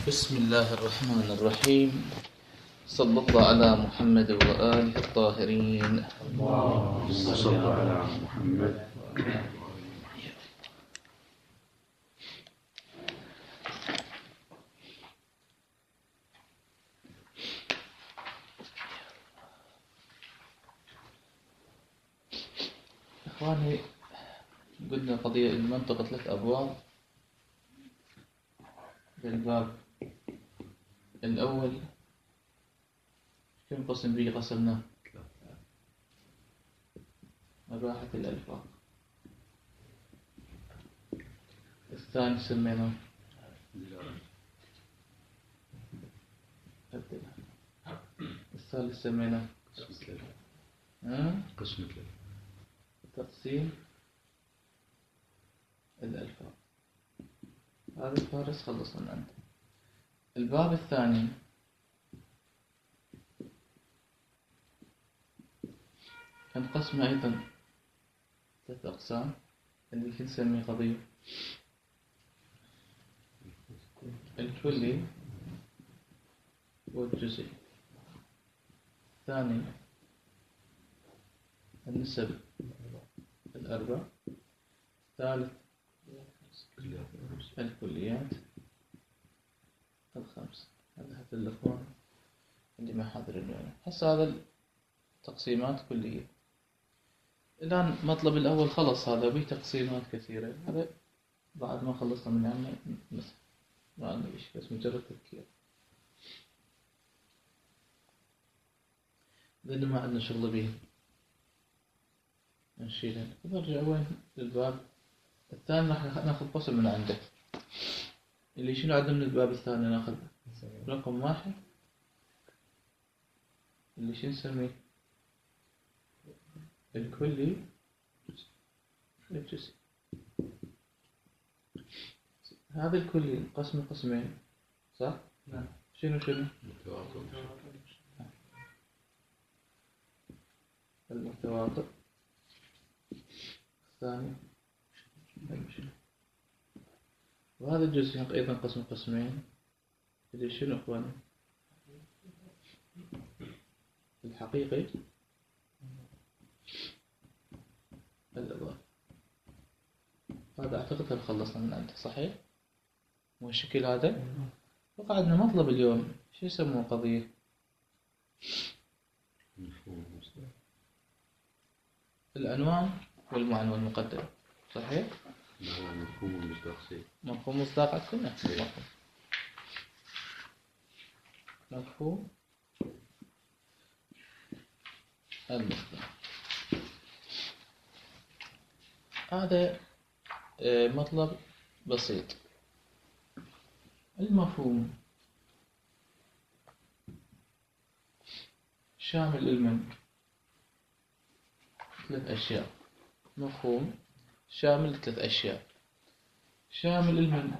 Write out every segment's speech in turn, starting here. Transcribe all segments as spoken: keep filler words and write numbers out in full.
بسم الله الرحمن الرحيم. صلى الله على محمد وآله الطاهرين. اللهم صل على محمد. إخواني، قلنا قضية المنطقة ثلاث أبواب. الباب الأول كم قسم به قسمناه؟ مباحث الألفاظ. الثاني سميناه الثالث سميناه قسم تقسيم الألفاظ. هذا الفارس خلصنا عنه. الباب الثاني انقسم أيضا ثلاث أقسام اللي نسميه قضية الكلي والجزئي. الثاني النسب الأربع. الثالث الكليات الخمس. هذا حتى الأخوان اللي ما حاضرين اليوم. هسه هذا التقسيمات كلية. الآن مطلب الأول خلص، هذا به تقسيمات كثيرة. هذا بعد ما خلصنا من عنه مثل ما عندنا شيء، بس مجرد تذكير لأنه ما عندنا شغل به نشيله. نرجع وين؟ للباب الثاني. راح ناخذ قسم من عنده. اللي شنو عندنا من الباب الثاني؟ ناخذ رقم واحد اللي شنو نسميه الكلي الجزئي. هذا الكلي قسم قسمين، صح؟ نعم. شنو شنو؟ المتواتر. الثاني وهذا الجزء أيضا قسم قسمين اللي شنو أخواني؟ الحقيقي الإضافي. هذا أعتقد هل خلصنا من عنده، صحيح؟ مو الشكل هذا؟ وقعدنا مطلب اليوم شو يسموه قضية العنوان والمعنى والمقدمة، صحيح؟ مفهوم المصداق. مفهوم مصداق عندنا. مفهوم المصداق. هذا مطلب بسيط. المفهوم شامل لمن؟ ثلاث أشياء. مفهوم شامل ثلاث أشياء. شامل لمن؟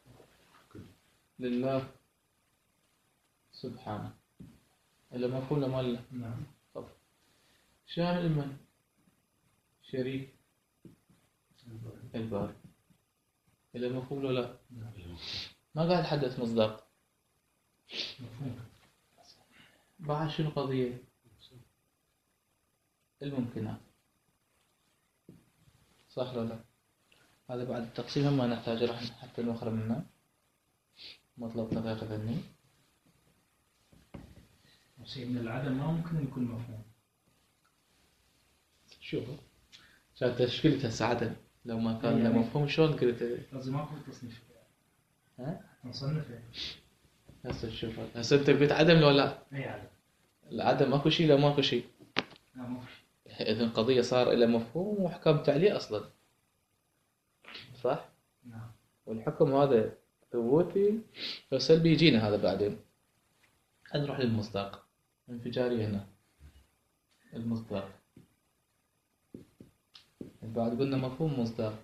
لله سبحانه. إلا مفهوم لما لا؟ نعم. طب شامل لمن؟ شريك الباري. إلا مفهوم له لا؟ ما قاعد أتحدث مصداق. مفهوم. بعد شنو قضية؟ الممكنات، صح ولا لا؟ هذا بعد التقسيم ما نحتاج راح حتى نخرج منه مطلب دقيقة ثانية. شيء من العدم ما ممكن يكون مفهوم. شوف عشان تشكيلة هسه عدم لو ما كان له مفهوم شلون قلت؟ لازم ماكو تصنيف. ها؟ نصنفه. هسه شوف هسه انت قلت عدم لو لا؟ اي عدم. العدم ماكو شيء لو ماكو شيء. لا ماكو شيء. إذن قضية صار إلى مفهوم وأحكام تعليق أصلا، صح؟ نعم. والحكم هذا ثبوتي فسلبي يجينا هذا بعدين. نروح للمصداق. انفجاري هنا المصداق. بعد قلنا مفهوم مصداق.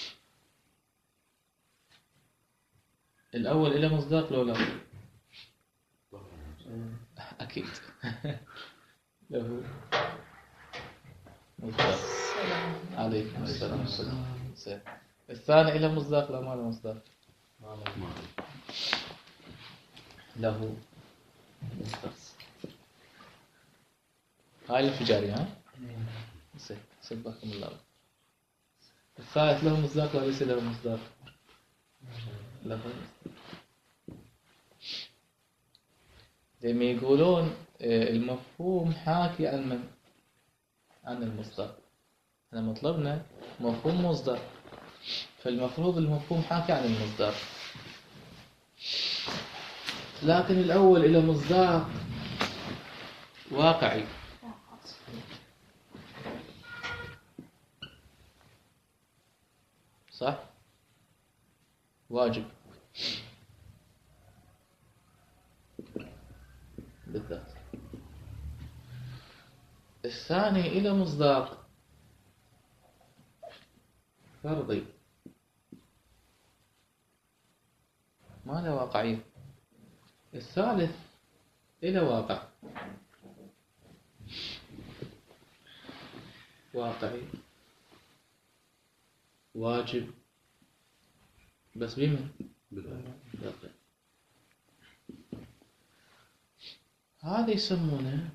الأول إلى مصداق لو لا؟ أكيد. له مصداق. عليكم السلام والسلام. الثاني إلى مصداق لا ما له مصداق؟ له مختص. هاي الانفجارية ها؟ زين سبحكم الله. الثالث له مصداق ولا ليس له مصداق؟ له مصداق. لما يقولون المفهوم حاكي عن من؟ عن المصداق. احنا مطلبنا مفهوم مصدر، فالمفروض المفهوم حاكي عن المصدر، لكن الأول إلى مصداق واقعي. صح؟ واجب بالذات. الثاني إلى مصداق فرضي ما له واقعية. الثالث إلى واقع واقعي واجب بس بمن؟ بالواقع. هذا يسمونه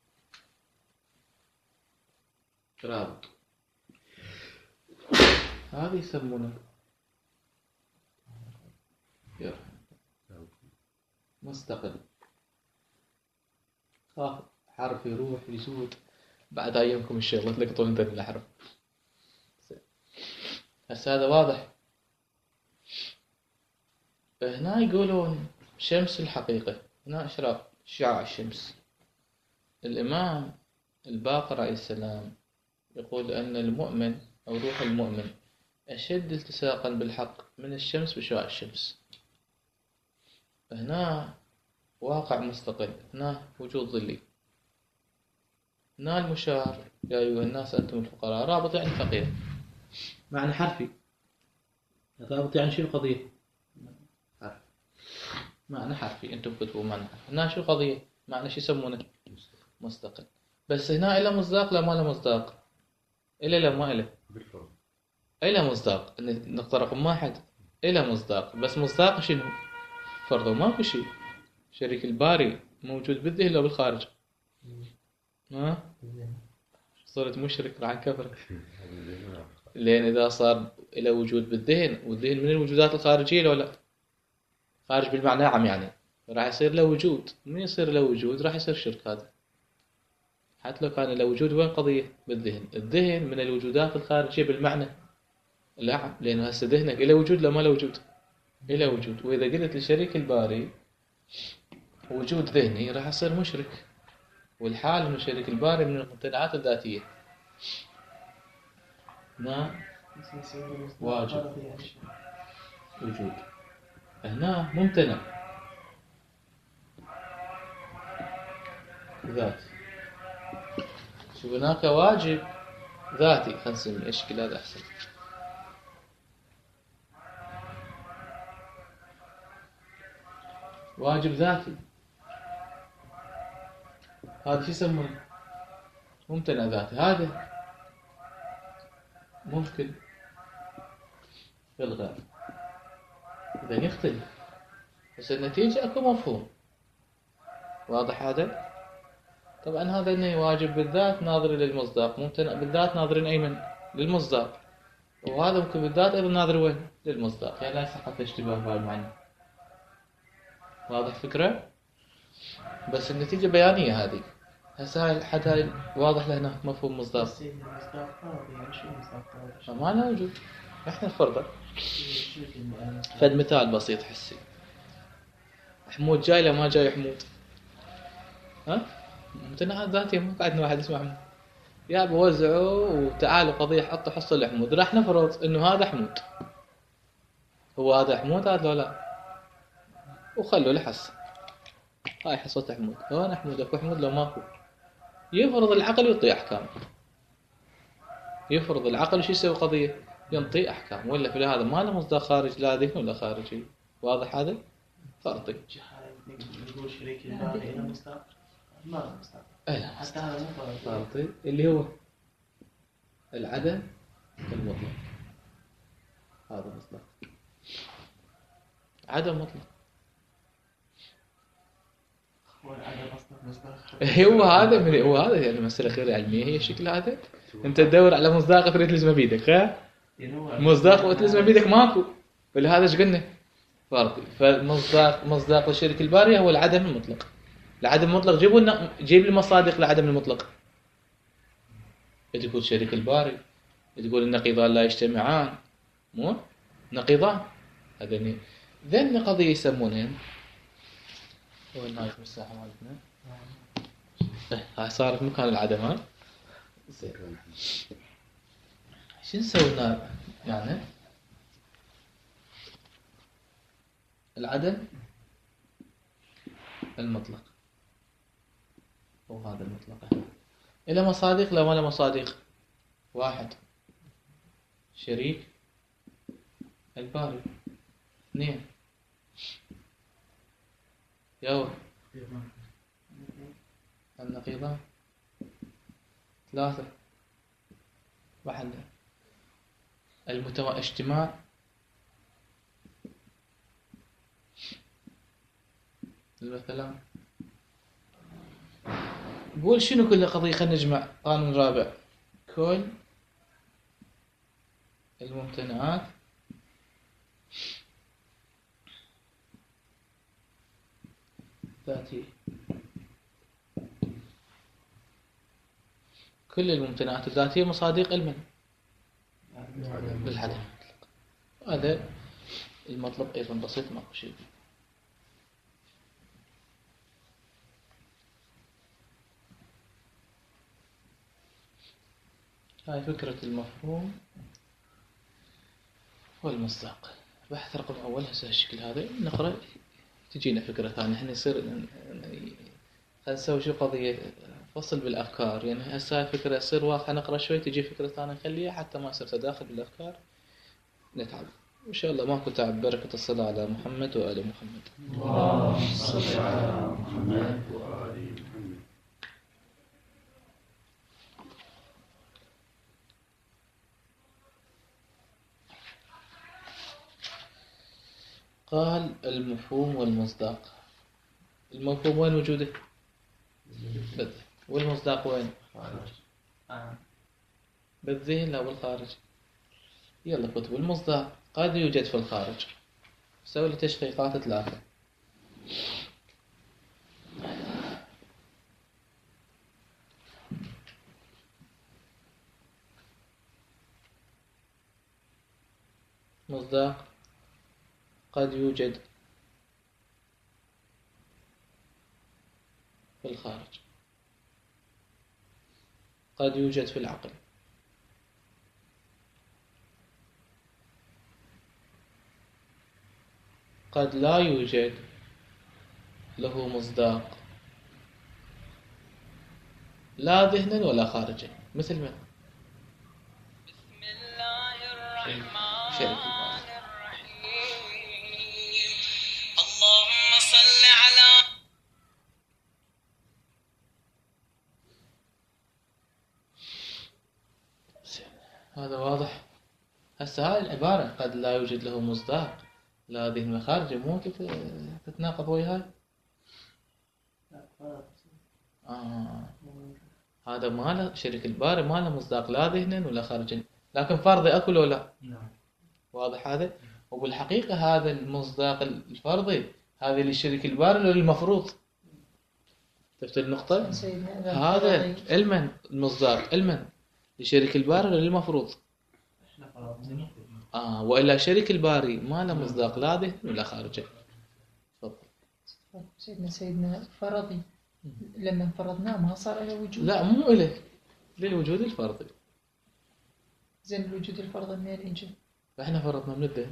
رابط، هذا يسمونه مستقل. خاف حرف يروح يزود بعد أيامكم الشغلة تلقطون انت الحرف. هسه هذا واضح. هنا يقولون شمس الحقيقة، هنا إشراق شعاع الشمس. الإمام الباقر عليه السلام يقول أن المؤمن أو روح المؤمن أشد التصاقا بالحق من الشمس بشعاع الشمس. هنا واقع مستقل، هنا وجود ظلي. هنا المشار يا أيها الناس أنتم الفقراء، رابط يعني فقير، معنى حرفي. رابط يعني شو القضية؟ حرف، معنى حرفي. أنتم كتبوا معنى حرفي. هنا شو القضية؟ معنى شو يسمونه؟ مستقل. بس هنا إلى مصداق لا ما له مصداق؟ إلى لا ما إله؟ إلى مصداق. نقطة رقم واحد إلى مصداق، بس مصداق شنو؟ فرضه ماكو شيء. شريك الباري موجود بالذهن لو بالخارج؟ ها؟ صرت مشرك راح كفر. لأن إذا صار إلى وجود بالذهن، والذهن من الوجودات الخارجية لو لا؟ خارج بالمعنى نعم، يعني راح يصير له وجود. من يصير له وجود راح يصير شرك. هذا حتى لو كان له وجود وين قضية؟ بالذهن. الذهن من الوجودات الخارجية بالمعنى لا، لأنه هسه ذهنك إلى وجود لو ما له وجود؟ إلى وجود. وإذا قلت لشريك الباري وجود ذهني راح يصير مشرك. والحال إنه شريك الباري من الممتنعات الذاتية. هنا واجب وجود، هنا ممتنع ذات. شو هناك واجب ذاتي، خلينا نسميه اشكال هذا احسن. واجب ذاتي هذا شو يسمونه؟ ممتنع ذاتي. هذا ممكن بالغاء إذا يختلف، بس النتيجة أكو مفهوم واضح. هذا طبعا هذا إنه واجب بالذات ناظر للمصداق، ممتنع بالذات ناظرين أيمن للمصداق، وهذا ممكن بالذات أيضا ناظر وين؟ للمصداق. يعني لا يسقط الاشتباه بهذا المعنى. واضح فكرة؟ بس النتيجة بيانية هذه. هسه حتى واضح لهنا مفهوم مصداق. ما له وجود. احنا نفرضه. فد مثال بسيط حسي. حمود جاي لا ما جاي حمود؟ ها؟ ممتنعات ذاتية. ما قعدنا واحد اسمه حمود. يا بوزعوا وتعالوا قضية حطوا حصة لحمود. راح نفرض انه هذا حمود. هو هذا حمود هذا لو لا؟ وخلوا له حصة. هاي حصة حمود. هون حمود اكو حمود لو ماكو؟ يفرض العقل ويعطي احكام. يفرض العقل وش يسوي قضية؟ ينطي احكام. ولا في هذا ما له مصدر خارج لا ذهني ولا خارجي. واضح هذا؟ فرضي. نقول شريك الباري له مصداق؟ ما له مصداق. حتى هذا مو فرضي اللي هو العدم المطلق. هذا مصداق عدم مطلق. والعدم أصلا مصداق. هو هذا من هو هذا يعني مسألة غير علمية هي الشكل هذا. أنت تدور على مصداق تريد تلزمه بيدك ها؟ يعني هو مصداق وتلزمه بيدك ماكو. ولهذا ايش قلنا؟ فرضي. فالمصداق مصداق الشرك الباري هو العدم المطلق. العدم المطلق جيبوا لنا جيب لي مصادق العدم المطلق. تقول شرك الباري، تقول النقيضان لا يجتمعان، مو نقيضان. هذين ذن قضية يسمونها هو النايف مساحة مالتنا. هاي صارت مكان العدم ها. زين. شو نسوي لنا يعني؟ العدم المطلق هو هذا المطلق. إلى مصادق لا ولا مصادق. واحد شريك الباري. اثنين يو النقيضان. ثلاثة واحد المتوا اجتماع. مثلا قول شنو كل قضية. خلينا نجمع قانون رابع. كل الممتنعات ذاتية. كل الممتنعات الذاتية مصادق المن بالعدم. هذا المطلب أيضا بسيط ماكو شيء. هاي فكرة المفهوم والمصداق. بحث رقم أول هسه الشكل هذا نقرأ تجينا فكرة ثانية. احنا يصير يعني خلينا نسوي شو قضية فصل بالأفكار. يعني هسه هاي فكرة يصير واضحة نقرأ شوي تجي فكرة ثانية نخليها حتى ما يصير تداخل بالأفكار نتعب. إن شاء الله ماكو تعب. بركة الصلاة على محمد وآل محمد. اللهم صل على محمد وآل محمد. قال المفهوم والمصداق. المفهوم وين وجوده؟ بالذهن. والمصداق وين؟ آه. بالذهن لا بالخارج. يلا كتب. المصداق قد يوجد في الخارج. سوي لي تشقيقات ثلاثة. مصداق قد يوجد في الخارج. قد يوجد في العقل. قد لا يوجد له مصداق لا ذهنا ولا خارجا. مثل من؟ بسم الله الرحمن شريك الرحيم. اللهم صل على هذا واضح. هسه هاي العبارة قد لا يوجد له مصداق لا ذهن ولا خارجا مو تتناقض وياي. آه. هذا ما له شريك الباري ما له مصداق لا ذهنا ولا خارجا. لكن فرضي أكل ولا نعم. واضح هذا. وبالحقيقة هذا المصداق الفرضي هذا للشريك الباري ولا المفروض؟ شفت النقطة؟ هذا علما المصداق علما لشريك الباري ولا المفروض؟ احنا فرضنا. آه وإلا شريك الباري ما له مصداق لا ذهن ولا خارجا. تفضل. سيدنا سيدنا فرضي لما فرضناه ما صار له وجود. لا مو إله للوجود الفرضي. زين الوجود الفرضي منين يجي؟ فإحنا فرضنا من الذهن.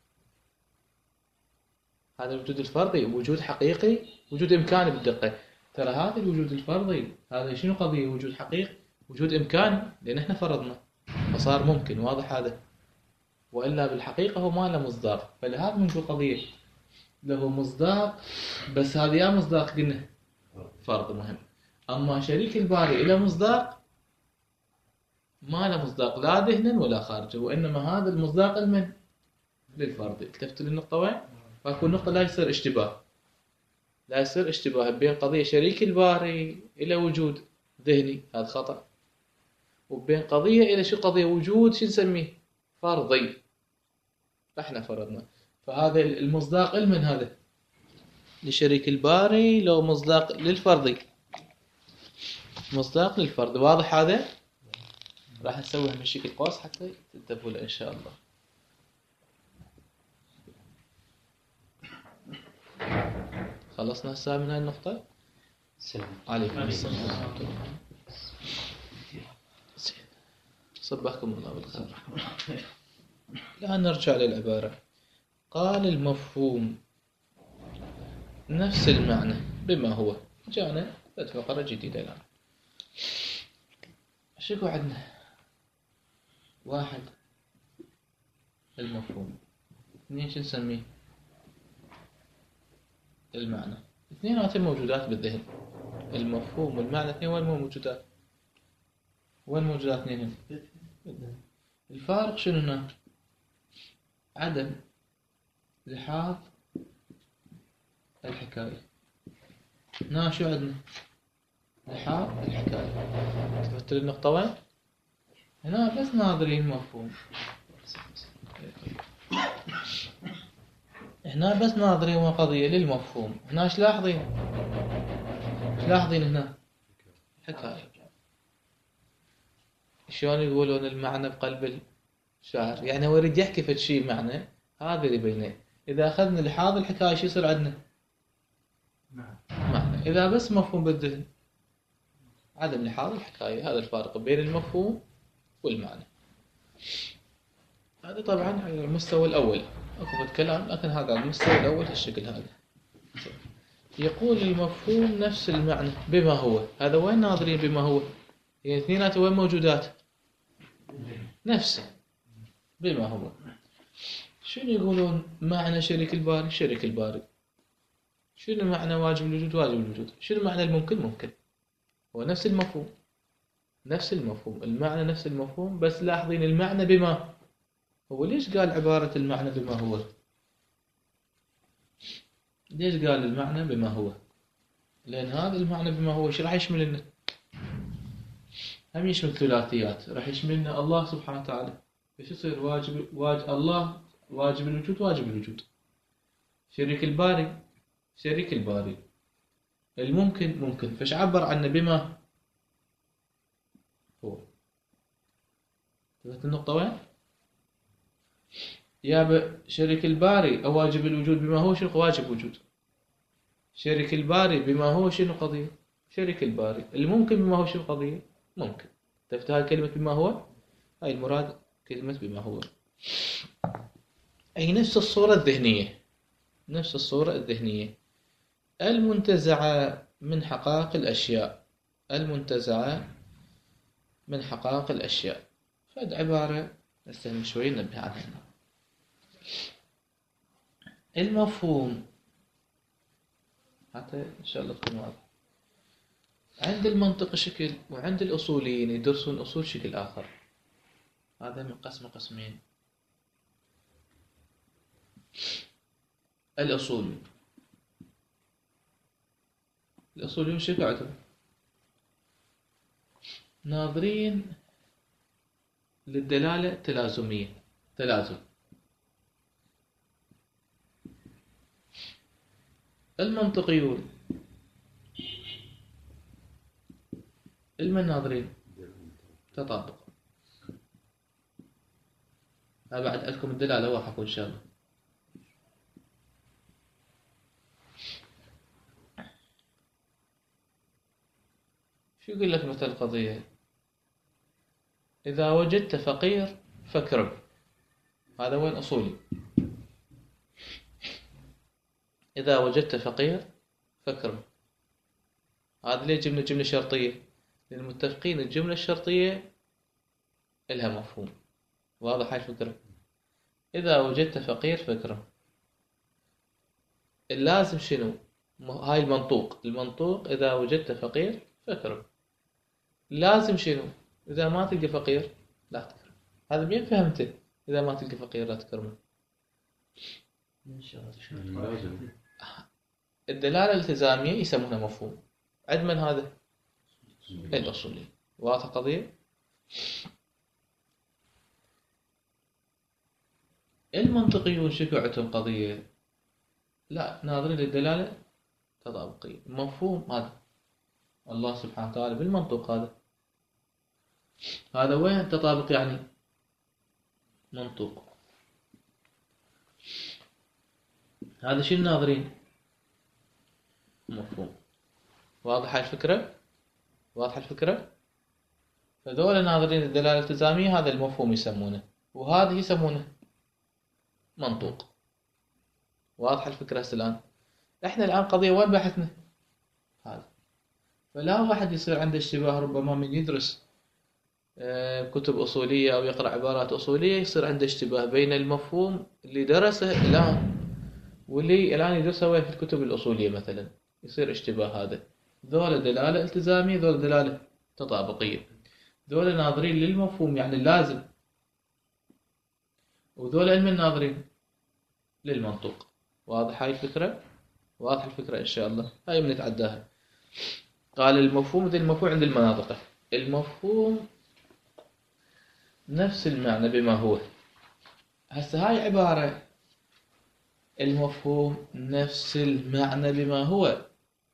هذا الوجود الفرضي وجود حقيقي وجود إمكاني بالدقة. ترى هذا الوجود الفرضي هذا شنو قضية وجود حقيقي وجود إمكاني لأن إحنا فرضنا فصار ممكن. واضح هذا. وإلا بالحقيقة هو ما له مصداق. فلهذا من قضية له مصداق بس هذا يا مصداق قلنا فرض مهم. أما شريك الباري له مصداق ما له مصداق لا ذهنا ولا خارجا. وإنما هذا المصداق المن للفرض. التفت للنقطة وين؟ فأكون نقطة لا يصير اشتباه. لا يصير اشتباه بين قضية شريك الباري إلى وجود ذهني، هذا خطأ، وبين قضية إلى شو قضية وجود شو نسميه فرضي، احنا فرضنا. فهذا المصداق لمن هذا؟ لشريك الباري لو مصداق للفرضي؟ مصداق للفرض. واضح هذا؟ راح نسوي من شكل قوس حتى تنتبهوا له إن شاء الله. خلصنا هسه من هاي النقطة. السلام عليكم السلام ورحمة الله. صبحكم الله بالخير. الآن نرجع للعبارة. قال المفهوم نفس المعنى بما هو. جاءنا فقرة جديدة الآن. شكو عندنا؟ واحد المفهوم، اثنين شو نسميه؟ المعنى. اثنيناتهم موجودات بالذهن، المفهوم والمعنى اثنين وين موجودات؟ وين موجودات اثنينهم؟ بالذهن. الفارق شنو هنا؟ عدم لحاظ الحكاية. هنا شو عندنا؟ لحاظ الحكاية. تفت النقطة وين؟ هنا بس ناظرين مفهوم، هنا بس ناظرين قضية للمفهوم. هنا ايش لاحظين؟ ايش لاحظين هنا؟ حكاية. شلون يقولون المعنى بقلب الشاعر؟ يعني هو يريد يحكي فد شيء معنى، هذا اللي بينه. إذا أخذنا لحاظ الحكاية شو يصير عندنا؟ معنى. إذا بس مفهوم بالذهن عدم لحاظ الحكاية. هذا الفارق بين المفهوم والمعنى. هذا طبعا على المستوى الأول أكو كلام، لكن هذا على المستوى الأول الشكل هذا. يقول المفهوم نفس المعنى بما هو. هذا وين ناظرين بما هو؟ يعني اثنينات وين موجودات؟ نفسه بما هو. شنو يقولون معنى شريك الباري؟ شريك الباري. شنو معنى واجب الوجود؟ واجب الوجود. شنو معنى الممكن؟ ممكن. هو نفس المفهوم، نفس المفهوم، المعنى نفس المفهوم، بس لاحظين المعنى بما هو. ليش قال عبارة المعنى بما هو؟ ليش قال المعنى بما هو؟ لأن هذا المعنى بما هو شو راح يشمل لنا؟ هم يشمل ثلاثيات، راح يشمل لنا الله سبحانه وتعالى. ايش يصير؟ واجب واجب الله واجب الوجود، واجب الوجود. شريك الباري شريك الباري. الممكن ممكن. فايش عبر عنه بما هو؟ فهمت النقطة وين؟ يا شريك الباري أو واجب الوجود بما هو شنو؟ واجب وجود. شريك الباري بما هو شنو قضية؟ شريك الباري. الممكن بما هو شنو قضية؟ ممكن. تفت هاي كلمة بما هو؟ هاي المراد كلمة بما هو. أي نفس الصورة الذهنية، نفس الصورة الذهنية المنتزعة من حقائق الأشياء، المنتزعة من حقائق الأشياء. فهذه عبارة نستهم شوي ننبه عنها. المفهوم حتى إن شاء الله تكون واضح. عند المنطق شكل، وعند الأصوليين يدرسون أصول شكل آخر. هذا من قسم قسمين. الأصول الأصوليون شو قاعدون؟ ناظرين للدلالة التلازمية، تلازم. المنطقيون المناظرين تطابق. ها بعد عندكم الدلالة واحد إن شاء الله. شو يقول لك مثل القضية؟ إذا وجدت فقير فاكرم. هذا وين أصولي؟ إذا وجدت فقير فاكرم. هذا ليه جبنا جملة شرطية؟ لأن متفقين الجملة الشرطية إلها مفهوم. واضح هاي الفكرة؟ إذا وجدت فقير فاكرم. اللازم شنو؟ هاي المنطوق. المنطوق إذا وجدت فقير فاكرم. لازم شنو؟ إذا ما تلقى فقير لا تكرم. هذا مين فهمته؟ إذا ما تلقى فقير لا تكرمه. لازم. الدلالة الالتزامية يسمونها مفهوم. عند من هذا؟ الأصولي. واضح قضية؟ المنطقيون شكو عندهم قضية؟ لا، ناظرين للدلالة تطابقية. مفهوم هذا الله سبحانه وتعالى بالمنطق، هذا هذا وين تطابق يعني؟ منطوق. هذا شو الناظرين؟ مفهوم. واضحة الفكرة؟ واضحة الفكرة؟ فذول ناظرين الدلالة الالتزامية هذا المفهوم يسمونه، وهذا يسمونه منطوق. واضحة الفكرة هسه الآن؟ احنا الآن قضية وين بحثنا؟ هذا. فلا واحد يصير عنده اشتباه ربما من يدرس كتب أصولية أو يقرأ عبارات أصولية يصير عنده اشتباه بين المفهوم اللي درسه الآن واللي الآن يدرسه وين في الكتب الأصولية مثلا، يصير اشتباه. هذا ذولا دلالة التزامية، ذولا دلالة تطابقية. ذولا ناظرين للمفهوم يعني اللازم، وذولا علم الناظرين للمنطوق. واضح هاي الفكرة؟ واضح الفكرة إن شاء الله. هاي بنتعداها. قال المفهوم ذي المفهوم عند المناطق. المفهوم نفس المعنى بما هو. هسه هاي عبارة المفهوم نفس المعنى بما هو.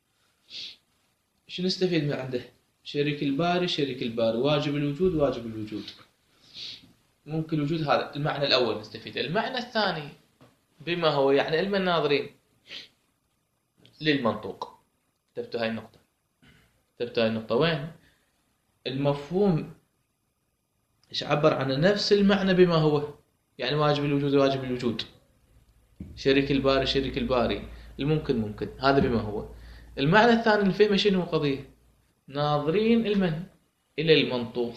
شو نستفيد من عنده؟ شريك الباري شريك الباري، واجب الوجود واجب الوجود، ممكن الوجود. هذا المعنى الأول نستفيد. المعنى الثاني بما هو يعني علم الناظرين للمنطوق. انتبهتوا هاي النقطة؟ انتبهتوا هاي النقطة؟ وين المفهوم ايش عبر عن نفس المعنى بما هو، يعني واجب الوجود واجب الوجود، شريك الباري شريك الباري، الممكن ممكن، هذا بما هو. المعنى الثاني اللي فهمه شنو قضية؟ ناظرين المن إلى المنطوق.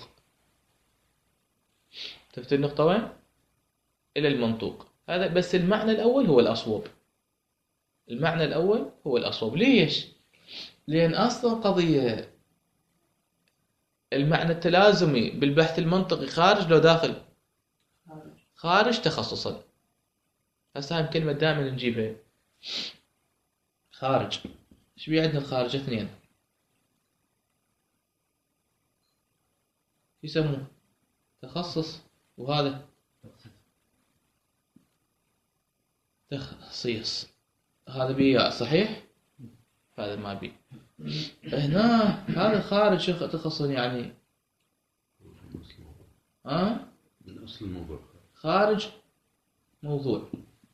انتبهتوا النقطة وين؟ إلى المنطوق. هذا بس المعنى الأول هو الأصوب. المعنى الأول هو الأصوب. ليش؟ لأن أصلا قضية المعنى التلازمي بالبحث المنطقي خارج لو داخل؟ خارج تخصصا. هسه هاي كلمة دائما نجيبها، خارج. ايش بي عندنا الخارج؟ اثنين يسموه تخصص، وهذا تخصيص. هذا بياء صحيح؟ هذا ما بي. هنا هذا خارج شو تخصص يعني؟ ها؟ أه؟ من أصل الموضوع. خارج موضوع.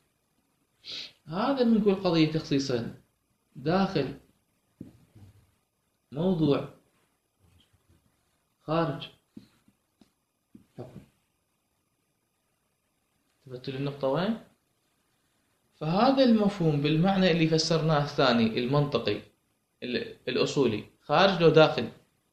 هذا بنقول قضية تخصيصا داخل موضوع خارج حكم. تبتل النقطة وين؟ فهذا المفهوم بالمعنى اللي فسرناه الثاني المنطقي الأصولي خارج لو داخل؟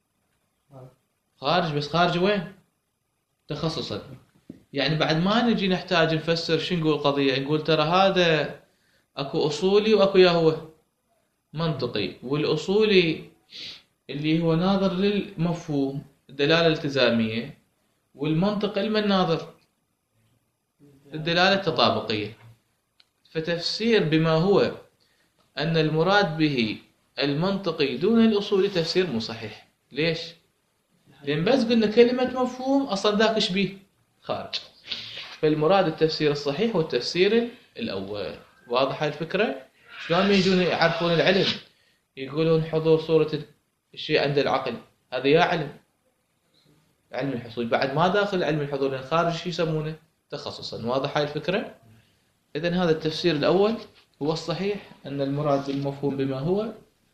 خارج. بس خارج وين؟ تخصصا. يعني بعد ما نجي نحتاج نفسر شو نقول قضية، نقول ترى هذا اكو أصولي واكو يا هو منطقي، والأصولي اللي هو ناظر للمفهوم الدلالة الالتزامية، والمنطق علم الناظر الدلالة التطابقية. فتفسير بما هو أن المراد به المنطقي دون الأصولي تفسير مو صحيح. ليش؟ لأن بس قلنا كلمة مفهوم أصلا ذاك إيش بيه؟ خارج. فالمراد التفسير الصحيح هو التفسير الأول. واضح هاي الفكرة؟ شلون يجون يعرفون العلم؟ يقولون حضور صورة الشيء عند العقل، هذا يا علم علم الحصول، بعد ما داخل علم الحضور، لأن خارج شو يسمونه؟ تخصصا. واضح هاي الفكرة؟ إذن هذا التفسير الأول هو الصحيح، أن المراد بالمفهوم بما هو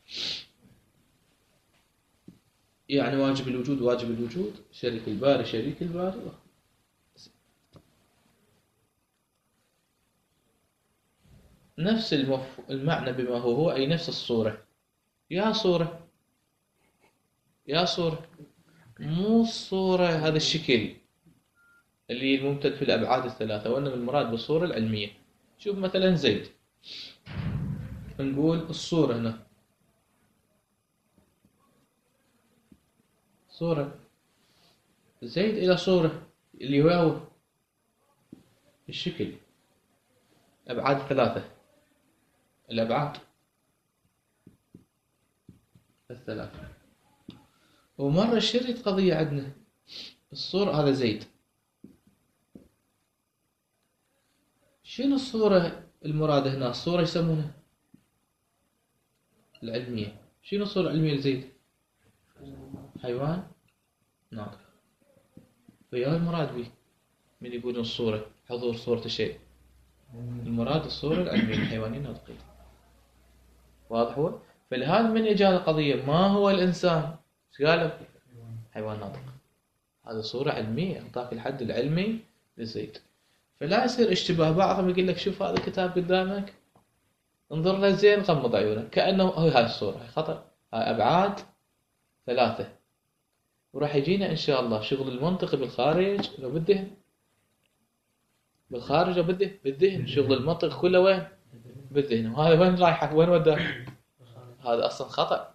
يعني واجب الوجود واجب الوجود، شريك الباري شريك الباري. نفس المف... المعنى بما هو هو أي نفس الصورة. يا صورة يا صورة مو الصورة هذا الشكل اللي الممتد في الأبعاد الثلاثة، وإنما المراد بالصورة العلمية. شوف مثلا زيد، نقول الصورة هنا صورة زيد إلى صورة اللي هو الشكل أبعاد ثلاثة، الأبعاد الثلاثة. ومرة شريت قضية عندنا الصورة، هذا زيد. شنو الصورة المرادة هنا؟ الصورة يسمونها العلمية. شنو الصورة العلمية لزيد؟ حيوان ناطق. فيا المراد به من يقولون الصورة حضور صورة الشيء، المراد الصورة العلمية الحيوانية الناطقية. واضح هو؟ فلهذا من إجابة القضية ما هو الإنسان؟ ايش قالوا؟ حيوان ناطق. هذه صورة علمية، أعطاك الحد العلمي لزيد. فلا يصير اشتباه. بعضهم يقول لك شوف هذا الكتاب قدامك، انظر له زين، غمض عيونك، كأنه هو هاي الصورة. هاي خطأ، هاي أبعاد ثلاثة. وراح يجينا إن شاء الله شغل المنطق بالخارج لو بالذهن، بالخارج لو بالذهن، بالذهن. شغل المنطق كله وين؟ بالذهن. وهذا وين رايحك؟ وين وداك؟ هذا أصلا خطأ،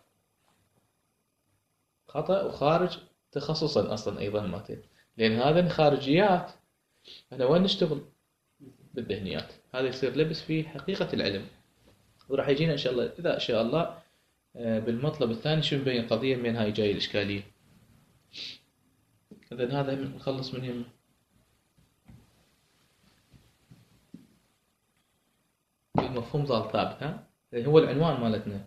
خطأ وخارج تخصصا أصلا أيضا ماتين، لأن هذا خارجيات. أنا وين نشتغل؟ بالذهنيات. هذا يصير لبس في حقيقة العلم. وراح يجينا إن شاء الله إذا إن شاء الله بالمطلب الثاني شو نبين القضية من هاي جاي الإشكالية. إذن هذا نخلص من يمه. المفهوم ظل ثابت، ها؟ لأن هو العنوان مالتنا.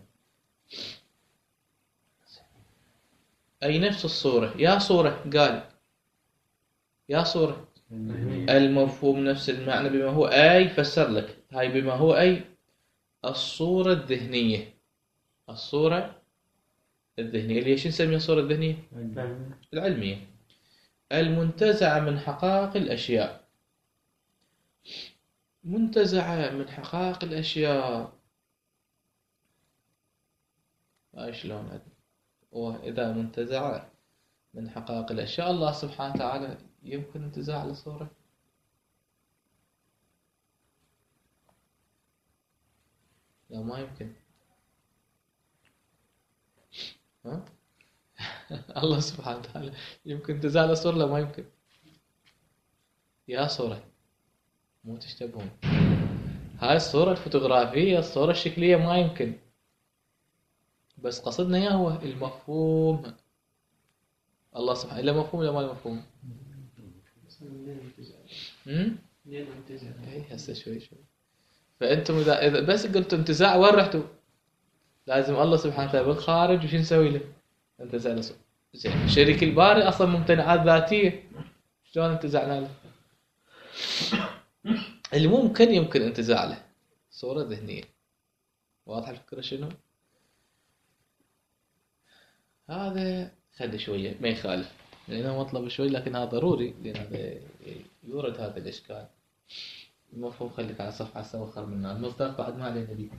أي نفس الصورة، يا صورة قال يا صورة المفهوم نفس المعنى بما هو أي، فسر لك هاي بما هو أي الصورة الذهنية. الصورة الذهنية اللي ايش نسميها الصورة الذهنية؟ العلمية المنتزعة من حقائق الأشياء. منتزعة من حقائق الأشياء. هاي شلون؟ وإذا منتزعة من حقائق الأشياء، الله سبحانه وتعالى يمكن انتزاع لصورة؟ لا ما يمكن. ها؟ الله سبحانه وتعالى يمكن انتزاع لصورة؟ لا ما يمكن. يا صورة مو تشتبهون. هاي الصورة الفوتوغرافية، الصورة الشكلية ما يمكن. بس قصدنا يا هو المفهوم. الله سبحانه إلا مفهوم ولا ما مفهوم؟ امم اي هسه شوي شوي. فانتم اذا اذا بس قلتوا انتزاع وين رحتوا؟ لازم الله سبحانه وتعالى بالخارج وش نسوي له؟ انتزع له. زين شريك الباري اصلا ممتنعات ذاتيه، شلون انتزعنا له؟ اللي ممكن يمكن انتزاع له صوره ذهنيه. واضح الفكره شنو؟ هذا خلي شويه ما يخالف، لأنه مطلب شوي لكن هذا ضروري، لأن هذا يورد هذا الإشكال. المفهوم خليك على صفحة سوخر منها. المصداق بعد ما عليه نبي.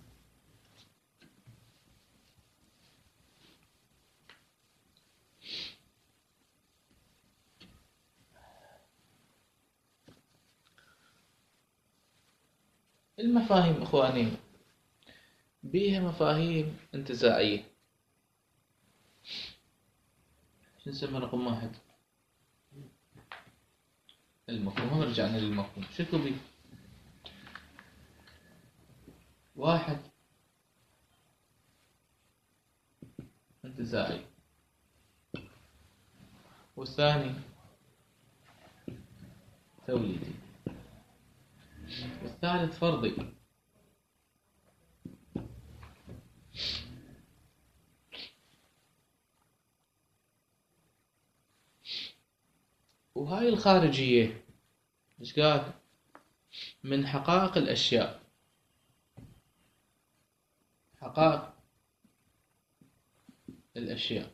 المفاهيم إخواني بيها مفاهيم انتزاعية. شو نسمى رقم واحد؟ المفهوم. رجعنا للمفهوم. شكو بيه؟ واحد انتزاعي، والثاني توليدي، والثالث فرضي. وهاي الخارجية ايش قال؟ من حقائق الأشياء. حقائق الأشياء.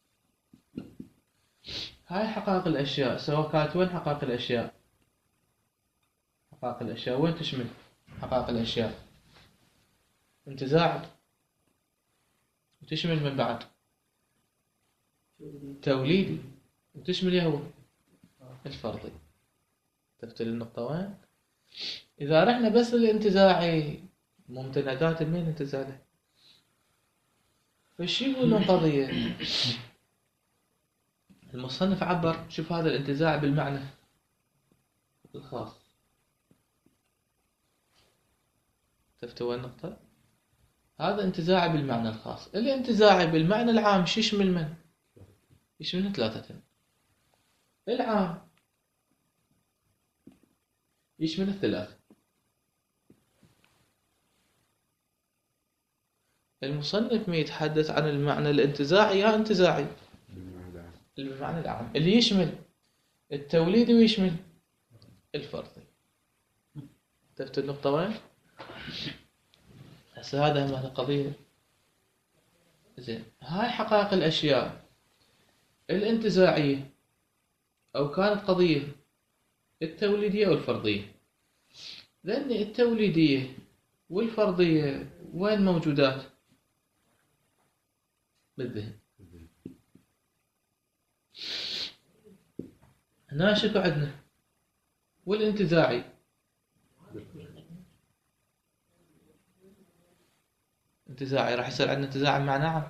هاي حقائق الأشياء سواء كانت وين حقائق الأشياء؟ حقائق الأشياء وين تشمل حقائق الأشياء؟ انتزاع، وتشمل من بعد توليدي، وتشمل يهو الفرضي. تفتل النقطة وين؟ إذا رحنا بس للانتزاعي ممتنعات المين انتزاع له. فالشي يقولون قضية المصنف عبر شوف هذا الانتزاع بالمعنى الخاص. تفتوا النقطة؟ هذا انتزاعي بالمعنى الخاص. الانتزاعي بالمعنى العام شو يشمل من؟ يشمل ثلاثة. العام يشمل الثلاث. المصنف ما يتحدث عن المعنى الانتزاعي يا انتزاعي بالمعنى العام اللي يشمل التوليدي ويشمل الفرضي. عرفت النقطة وين؟ هسه هذا معنى قضية. زين، هاي حقائق الأشياء الانتزاعية أو كانت قضية التوليدية والفرضية، لأن التوليدية والفرضية وين موجودات؟ بالذهن. هنا شكو عندنا؟ والانتزاعي انتزاعي راح يصير عندنا انتزاع مع نعم.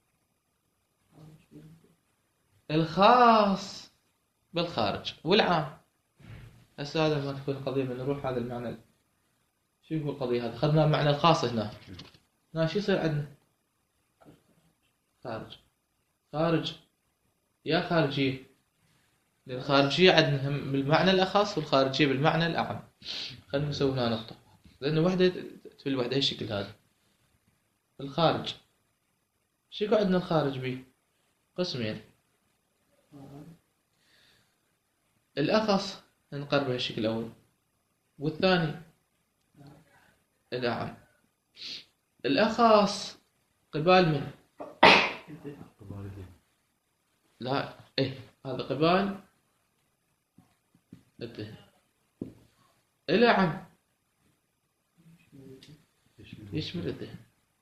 الخاص بالخارج والعام. هسه هذا ما تكون القضية من نروح هذا المعنى. شو يقول القضية هذا؟ أخذنا المعنى الخاص هنا. هنا شو يصير عندنا؟ خارج. خارج يا خارجية. لأن الخارجية عندنا بالمعنى الأخص والخارجية بالمعنى الأعم. خلينا نسوي هنا نقطة. لأن وحدة في الوحدة هالشكل هذا. الخارج. شو يقول عندنا الخارج بيه؟ قسمين. الأخص نقربه هالشكل الأول. والثاني الأعم. الأخص قبال من؟ لا إيه هذا قبال الذهن. الأعم يشمل الذهن.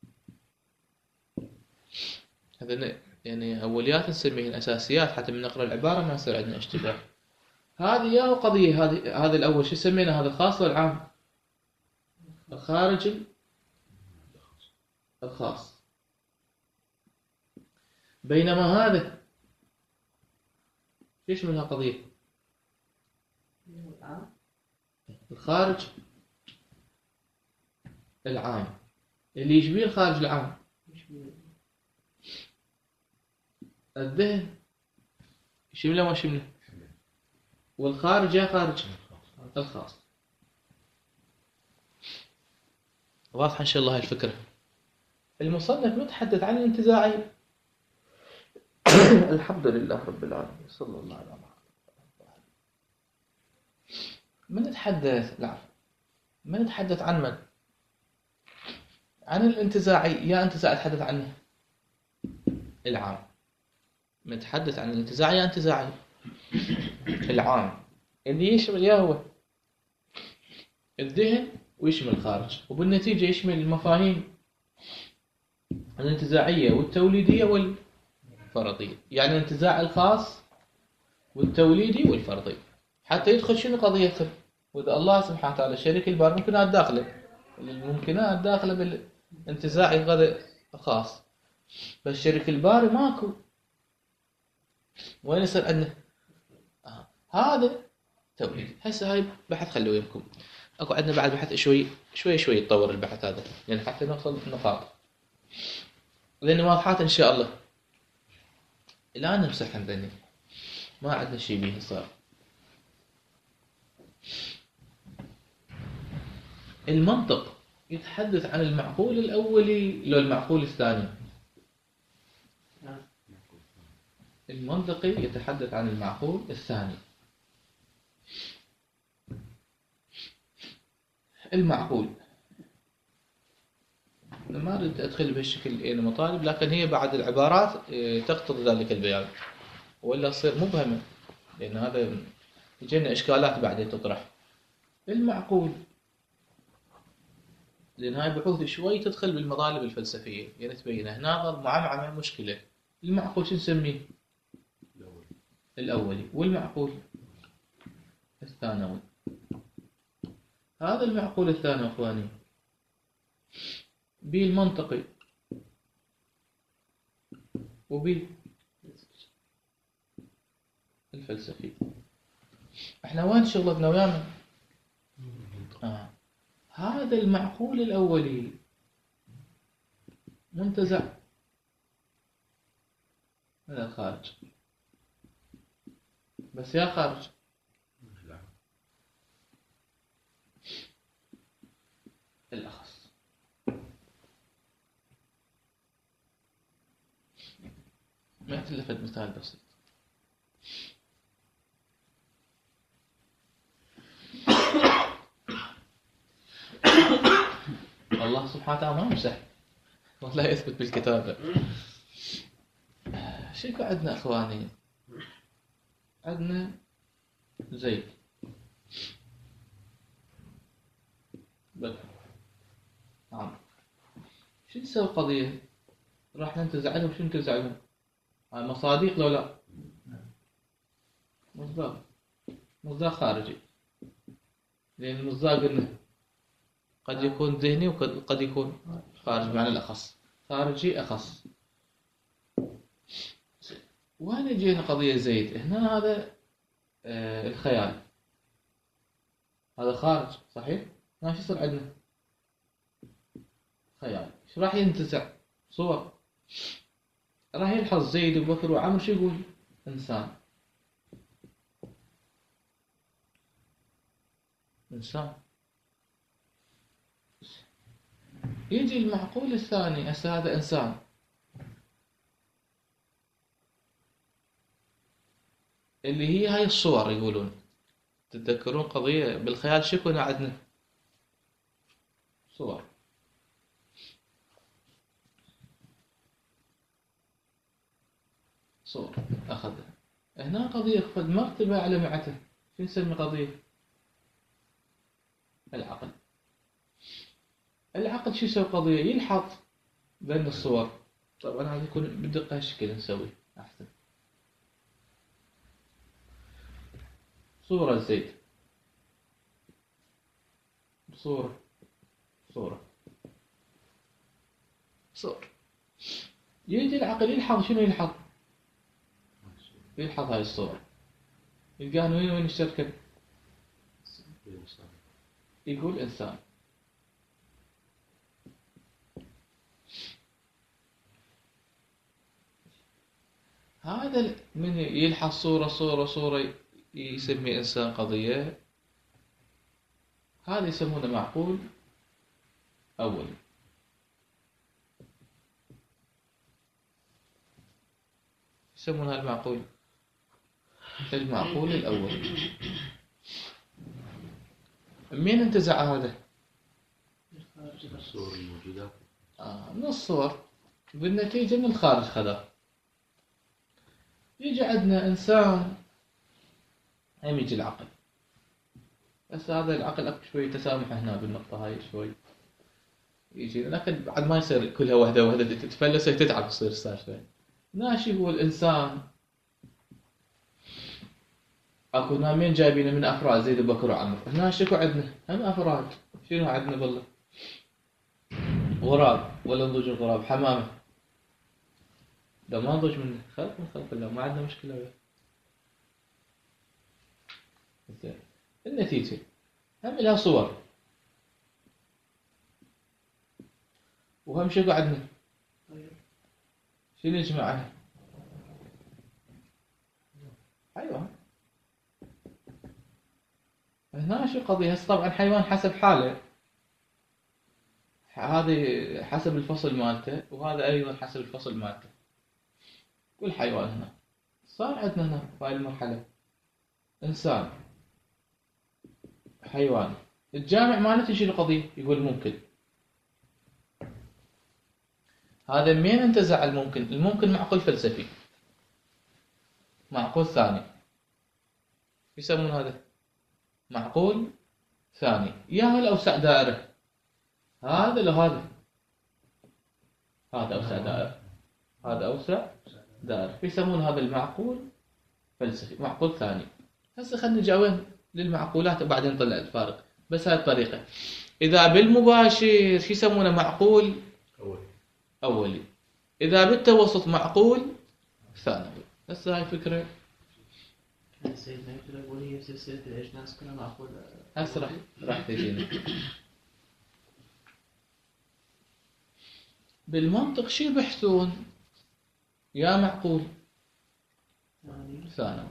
هذا يعني أوليات نسميهن أساسيات حتى من نقرأ العبارة ما يصير عندنا اشتباه. هذه يا قضية هذه هذا الأول شو سمينا هذا الخاص والعام؟ الخارج الخاص. بينما هذا شو يشمل هالقضية؟ الخارج العام. اللي يشبيه الخارج العام الذهن يشمله ما شمله. والخارج يا خارج الخاص. واضحة إن شاء الله الفكرة. المصنف متحدث عن الانتزاعي. الحمد لله رب العالمين صلى الله عليه وسلم. من نتحدث لا من نتحدث عن من؟ عن الانتزاعي يا انتزاع أتحدث عنه العام. نتحدث عن الانتزاعي يا انتزاعي العام اللي يشمل يا هو الذهن ويشمل الخارج، وبالنتيجة يشمل المفاهيم الانتزاعية والتوليدية والفرضية. يعني الانتزاع الخاص والتوليدي والفرضي حتى يدخل شنو قضية. وإذا الله سبحانه وتعالى شريك البار ممكنات داخله الممكنات داخله بالانتزاع الغذاء الخاص، بس شريك الباري ماكو. وين يصير عندنا آه. هذا توليد. هسه هاي بحث خلوه يمكم اكو عندنا بعد بحث شوي شوي شوي يتطور البحث هذا يعني حتى نوصل نقاط لان واضحات ان شاء الله. الان نمسح عندنا ما عندنا شيء به صار. المنطق يتحدث عن المعقول الأولي لو المعقول الثاني. المنطقي يتحدث عن المعقول الثاني. المعقول أنا ما أريد أدخل بهالشكل أي مطالب، لكن هي بعد العبارات تقتضي ذلك البيان ولا تصير مبهمة، لأن هذا يجينا إشكالات بعدين تطرح. المعقول لأن هاي بحوث شوي تدخل بالمطالب الفلسفية يعني تبين هنا معمعة مشكلة. المعقول شو نسميه؟ الأولي. والمعقول الثانوي. هذا المعقول الثانوي أخواني بالمنطقي وبالفلسفي. احنا وين شغلتنا ويانا؟ آه. هذا المعقول الأولي منتزع من الخارج، بس يا خارج الأخص. ما يتلفت مثال بسيط. الله سبحانه وتعالى ما يمسح ولا يثبت بالكتابة. شيكو عندنا أخواني، عندنا زيد بكر عمرو، شو نسوي قضية؟ راح ننتزع لهم. شو ننتزع لهم؟ هاي مصاديق لو لا؟ مصداق مصداق خارجي، لأن المصداق قلنا قد يكون ذهني وقد يكون خارجي، بمعنى الأخص خارجي أخص. وين جينا قضية زيد؟ هنا هذا آه الخيال، هذا خارج صحيح؟ هنا شو يصير عندنا؟ خيال. شو راح ينتزع؟ صور. راح يلحظ زيد وبكر وعمر شو يقول؟ إنسان. إنسان. يجي المعقول الثاني، هسه هذا إنسان، اللي هي هاي الصور. يقولون تتذكرون قضية بالخيال شو كنا عندنا؟ صور. صور أخذها. هنا قضية فد مرتبة على معته. شو نسمي قضية؟ العقل. العقل شو يسوي قضية؟ يلحظ بين الصور. طبعا هذا يكون بدقة هالشكل نسوي أحسن. صورة زيد، صورة صورة صور. يجي العقل يلحظ. شنو يلحظ؟ يلحظ هاي الصورة. يلقاها وين وين الشركة؟ يقول إنسان. هذا من يلحظ صورة صورة صورة يسمي إنسان قضية. هذا يسمونه معقول أولي. يسمونها المعقول المعقول الأول. مين انتزع هذا؟ الصور الموجودة آه من الصور، بالنتيجة من الخارج خذا. يجي عندنا إنسان، هم يجي العقل. بس هذا العقل أكو شوي تسامح هنا بالنقطة هاي شوي يجي، لكن بعد ما يصير كلها وحدة وحدة تتفلس تتعب تصير السالفة. ناشي هو الإنسان. أكو نامين جايبينه من أفراد زيد وبكر وعمر. هنا شكو عندنا هم أفراد. شنو عندنا بالله؟ غراب ولا نضوج الغراب، حمامة. ده ما نضوج منه، خلق من خلق الله، ما عندنا مشكلة وياه. زين. النتيجة هم لها صور. وهم شكو عندنا؟ شنو يجمعها؟ حيوان. هنا شو قضية؟ هسه طبعا حيوان حسب حاله، هذه حسب الفصل مالته وهذا أيضا حسب الفصل مالته. كل حيوان هنا صار عندنا هنا في هاي المرحلة إنسان حيوان. الجامع مالته شنو القضية؟ يقول ممكن. هذا مين انتزع الممكن؟ الممكن معقول فلسفي، معقول ثاني. يسمون هذا معقول ثاني. يا الأوسع دائرة، هذا لو هذا هذا أوسع دائرة، هذا أوسع دائرة. يسمون هذا المعقول فلسفي، معقول ثاني. هسه خلينا نجي وين للمعقولات وبعدين نطلع الفارق. بس هاي الطريقة. إذا بالمباشر شو يسمونه؟ معقول أولي. أولي. إذا بالتوسط معقول ثانوي. هسه هاي فكرة. سيدنا يقول يقول هي سلسلة الأجناس كلها معقولة. هسه راح راح تجينا. بالمنطق شو يبحثون؟ يا معقول ثاني.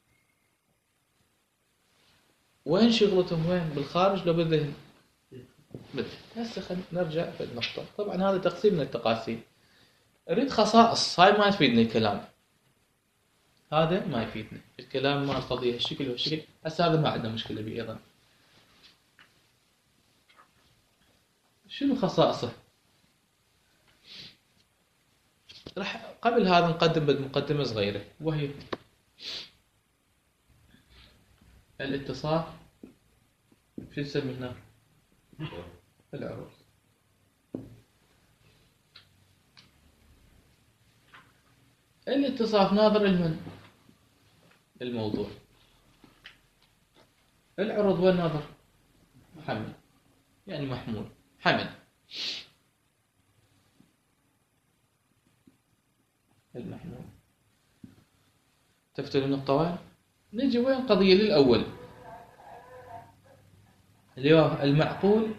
وين شغلتهم؟ وين؟ بالخارج لو بالذهن؟ بالذهن. هسه خلينا نرجع في النقطة. طبعا هذا تقسيم من التقاسيم. أريد خصائص، هاي ما يفيدني الكلام، هذا ما يفيدني الكلام مال القضية هالشكل وهالشكل. هسه هذا ما عندنا مشكلة به أيضا. شنو خصائصه؟ راح قبل هذا نقدم بمقدمة صغيرة، وهي الاتصاف. شو نسمي هنا؟ العروض. الاتصاف ناظر لمن؟ الموضوع. العروض وين ناظر؟ حمل، يعني محمول، حمل. المحمول. تفتل النقطة وين؟ نجي وين قضية للأول اللي هو المعقول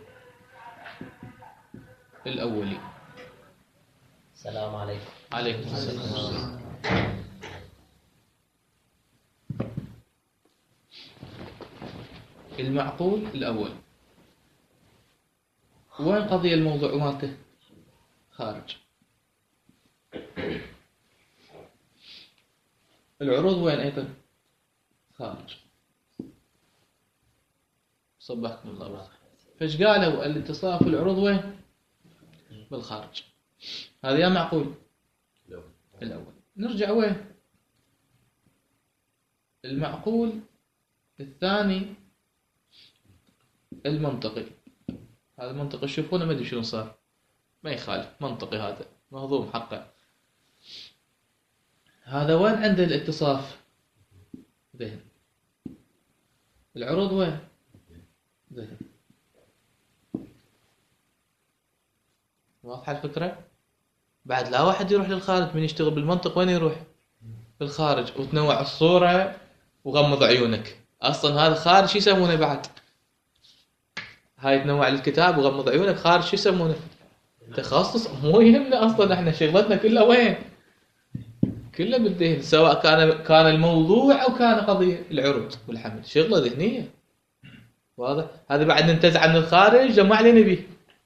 الأولي. السلام عليكم. عليكم السلام. المعقول الأول وين قضية الموضوع مالته؟ خارج. العروض وين أيضا؟ خارج. صبحكم الله بالخير. فايش قالوا؟ الاتصاف العروض وين؟ بالخارج. هذا يا معقول الأول. نرجع وين؟ المعقول الثاني المنطقي. هذا منطقي، تشوفونه ما ادري شنو صار، ما يخالف، منطقي هذا مهضوم حقه. هذا وين عنده الاتصاف؟ ذهن. العروض وين؟ ذهن. واضحة الفكرة؟ بعد لا واحد يروح للخارج، من يشتغل بالمنطق وين يروح؟ بالخارج. وتنوع الصورة وغمض عيونك. أصلا هذا خارج شو يسمونه بعد؟ هاي تنوع الكتاب وغمض عيونك خارج شو يسمونه؟ تخصص. مو يهمنا أصلا، احنا شغلتنا كلها وين؟ كلها بالذهن، سواء كان كان الموضوع أو كان قضية العروض والحمل، شغلة ذهنية. واضح؟ هذا بعد ننتزع من الخارج ما علينا به،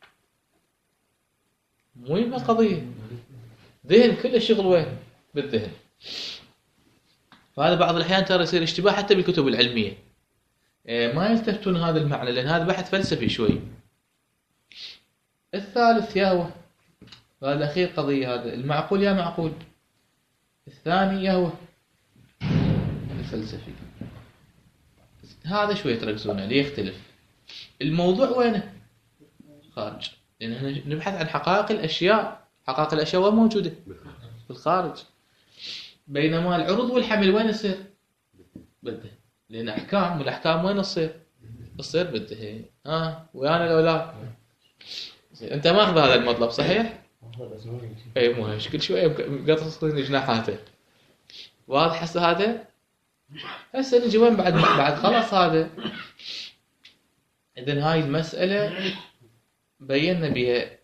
مو يهمنا قضية ذهن، كل الشغل وين؟ بالذهن. فهذا بعض الأحيان ترى يصير اشتباه حتى بالكتب العلمية، ما يلتفتون هذا المعنى، لأن هذا بحث فلسفي شوي. الثالث ياهو، هذا الأخير قضية، هذا المعقول يا معقول. الثاني ياهو الفلسفي. هذا شوي تركزون عليه، يختلف. الموضوع وينه؟ خارج، لأن احنا نبحث عن حقائق الأشياء. حقائق الأشياء وين موجودة؟ بالخارج. بينما العروض والحمل وين يصير؟ بالذهن، لأن أحكام، والأحكام وين تصير؟ تصير بالذهن. ها ويانا الأولاد؟ أنت ماخذ هذا المطلب صحيح؟ أي مو هيش، كل شوية قطصين جناحاته. واضح هسه هذا؟ هسه نجي وين بعد؟ بعد خلاص هذا. إذن هاي المسألة بينا بها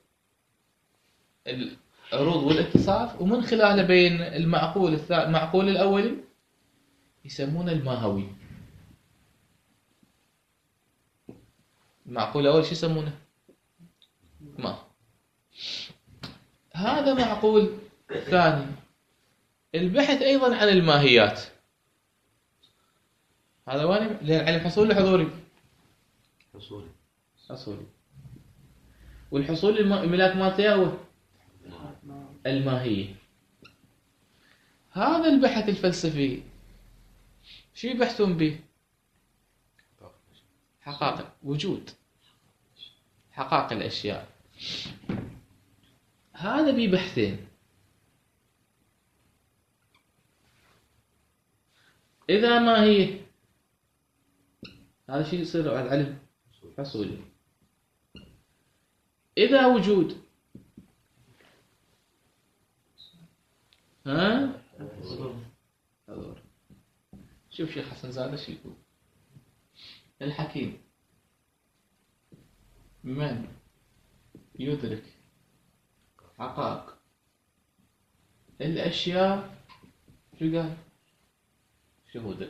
العروض والاتصاف، ومن خلاله بين المعقول الثاني، المعقول الأولي يسمونه الماهوي. المعقول الأول شو يسمونه؟ ما. هذا معقول ثاني. البحث أيضا عن الماهيات. هذا وين؟ لأن علم حصولي حضوري. حصولي. حصولي. والحصول الملاك مالته هو الماهية. هذا البحث الفلسفي شو يبحثون به؟ حقائق وجود، حقائق الأشياء. هذا ببحثين. إذا ما هي، هذا شيء يصير على العلم حصولي. إذا وجود، ها حضور. شوف شيخ حسن زاده شو يقول. الحكيم من يدرك حقائق الأشياء شو قال؟ شهودة.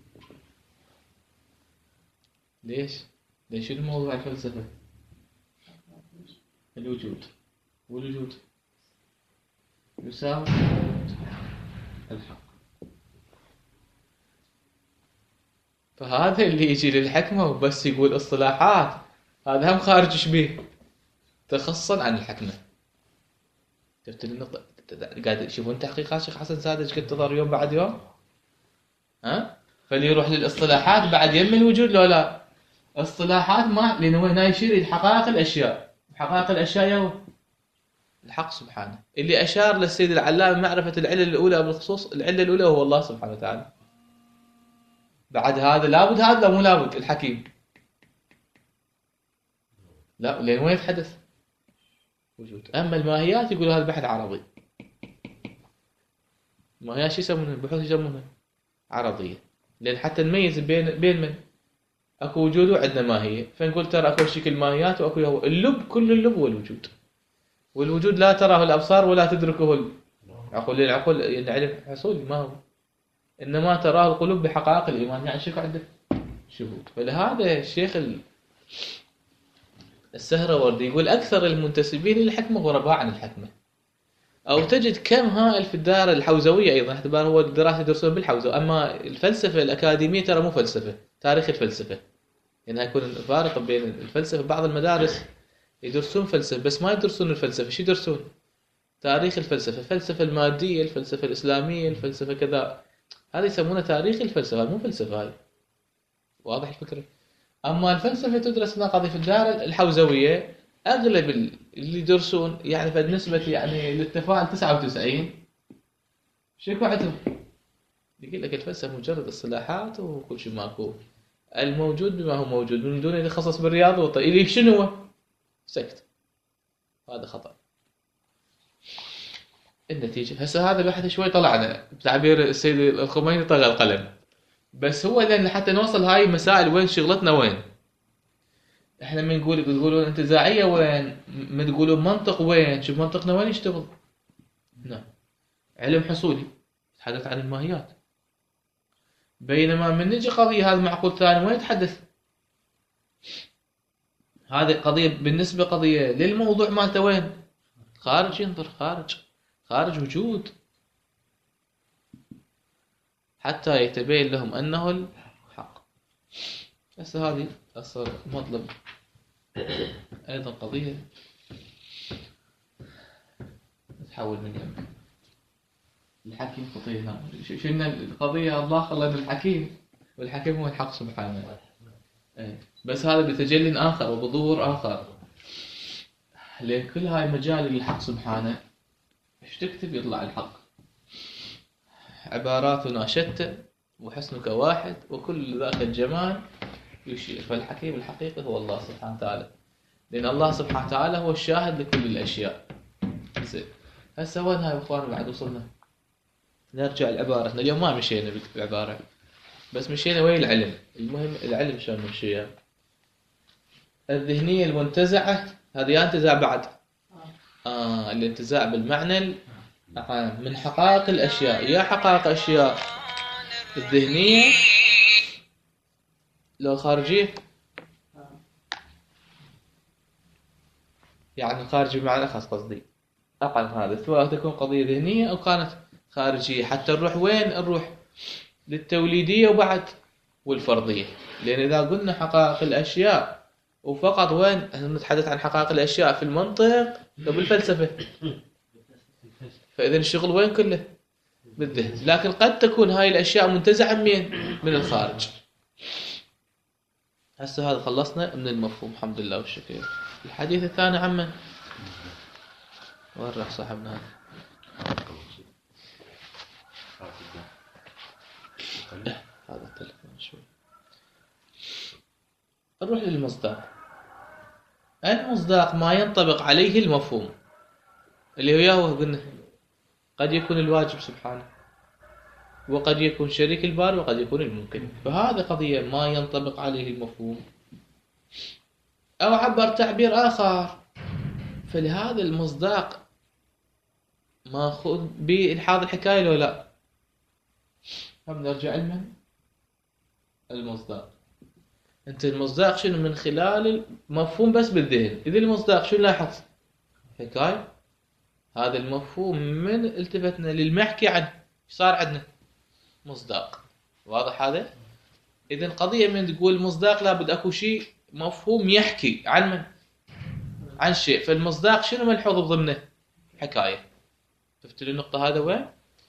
ليش؟ ليش شنو موضوع الفلسفة؟ الوجود، والوجود يساوي الحق. فهذا اللي يجي للحكمة وبس يقول اصطلاحات، هذا هم خارج شبيه تخصصا عن الحكمة. شفت النقطة؟ قاعد يشوفون تحقيقات شيخ حسن سادة ايش قد تظهر يوم بعد يوم؟ ها؟ فاللي يروح للاصطلاحات بعد يم الوجود لو لا؟ اصطلاحات ما، لأنه هنا يشير إلى حقائق الأشياء، حقائق الأشياء يو الحق سبحانه. اللي أشار للسيد العلامة معرفة العلة الأولى بالخصوص، العلة الأولى هو الله سبحانه وتعالى. بعد هذا لابد، هذا لا مو لابد الحكيم. لا، لأن وين يتحدث؟ وجود. أما الماهيات يقولوا هذا بحث عرضي. الماهيات شو يسمونها؟ البحوث يسمونها عرضية. لأن حتى نميز بين بين من اكو وجود وعندنا ماهية، فنقول ترى اكو شكل ماهيات واكو هو اللب. كل اللب هو الوجود، والوجود لا تراه الابصار ولا تدركه العقول. العقول يعني علم حصولي ما هو، انما تراه القلوب بحقائق الايمان. يعني شكو عنده شهود. فلهذا الشيخ السهروردي يقول اكثر المنتسبين للحكمة غرباء عن الحكمة. او تجد كم هائل في الدائرة الحوزوية ايضا، اعتبار هو الدراسة يدرسون بالحوزة. اما الفلسفة الاكاديمية ترى مو فلسفة، تاريخ الفلسفة. يعني يكون الفارق بين الفلسفة. بعض المدارس يدرسون فلسفة بس ما يدرسون الفلسفة. شو يدرسون؟ تاريخ الفلسفة، الفلسفة المادية، الفلسفة الإسلامية، الفلسفة كذا. هذا يسمونه تاريخ الفلسفة، مو فلسفة هاي. واضح الفكرة؟ أما الفلسفة تدرس قضية في الدائرة الحوزوية. أغلب اللي يدرسون يعني بالنسبة يعني للتفاعل تسعة وتسعين شكو عندهم؟ يقول لك الفلسفة مجرد اصطلاحات وكل شيء ماكو. الموجود بما هو موجود من دون أن يتخصص بالرياضة والطب. اللي شنو هو؟ سكت. هذا خطأ. النتيجة هسه هذا بحث شوي طلعنا بتعبير السيد الخميني طغى القلم. بس هو لأن حتى نوصل هاي مسائل وين شغلتنا وين. احنا من نقول تقولون انتزاعية وين، من تقولون منطق وين، شوف منطقنا وين يشتغل. نعم. علم حصولي يتحدث عن الماهيات. بينما من نجي قضية هذا معقول ثاني وين يتحدث؟ هذه قضية بالنسبة قضية للموضوع مالته وين؟ خارج، ينظر خارج، خارج وجود، حتى يتبين لهم أنه الحق. بس هذه أصلا مطلب أيضا قضية تحول من يمك. الحكيم خطينا. شنو القضية؟ الله خلنا الحكيم، والحكيم هو الحق سبحانه. بس هذا بتجلي آخر وبظهور آخر. لكل هاي مجال للحق سبحانه. ايش تكتب يطلع الحق. عباراتنا شتى وحسنك واحد وكل ذاك الجمال يشير. فالحكيم الحقيقي هو الله سبحانه وتعالى، لأن الله سبحانه وتعالى هو الشاهد لكل الأشياء. زين هسه وين هاي اخوان بعد وصلنا؟ نرجع لعبارتنا اليوم. ما مشينا بالعبارة بس مشينا وين العلم. المهم العلم شلون نمشيها. الذهنية المنتزعة هذه ينتزع بعد آه الانتزاع بالمعنى العام من حقائق الأشياء. يا حقائق أشياء الذهنية لو خارجية، يعني خارجي بمعنى أخص قصدي أقل هذا، سواء تكون قضية ذهنية أو كانت خارجية. حتى نروح وين؟ نروح للتوليدية وبعد والفرضية. لأن إذا قلنا حقائق الأشياء وفقط وين نتحدث عن حقائق الأشياء في المنطق وبالفلسفة، فإذا الشغل وين كله؟ بالذهن. لكن قد تكون هاي الأشياء منتزعة من من الخارج. هسه هذا خلصنا من المفهوم الحمد لله والشكر. الحديث الثاني عمه وين راح صاحبنا هذا؟ هذا التلفون شوي. نروح للمصداق. المصداق ما ينطبق عليه المفهوم اللي هو ياهو قلنا قد يكون الواجب سبحانه، وقد يكون شريك الباري، وقد يكون الممكن. فهذا قضية ما ينطبق عليه المفهوم. أو عبر تعبير آخر، فلهذا المصداق ماخوذ بإلحاظ الحكاية لو لا؟ هم نرجع لمن؟ المصداق. انت المصداق شنو؟ من خلال المفهوم بس بالذهن. اذا المصداق شنو لاحظ؟ حكاية. هذا المفهوم من التفتنا للمحكي عنه صار عندنا مصداق. واضح هذا؟ اذا قضية من تقول مصداق لابد اكو شيء مفهوم يحكي عن من؟ عن شيء. فالمصداق شنو ملحوظ ضمنه؟ حكاية. شفت لي النقطة هذا وين؟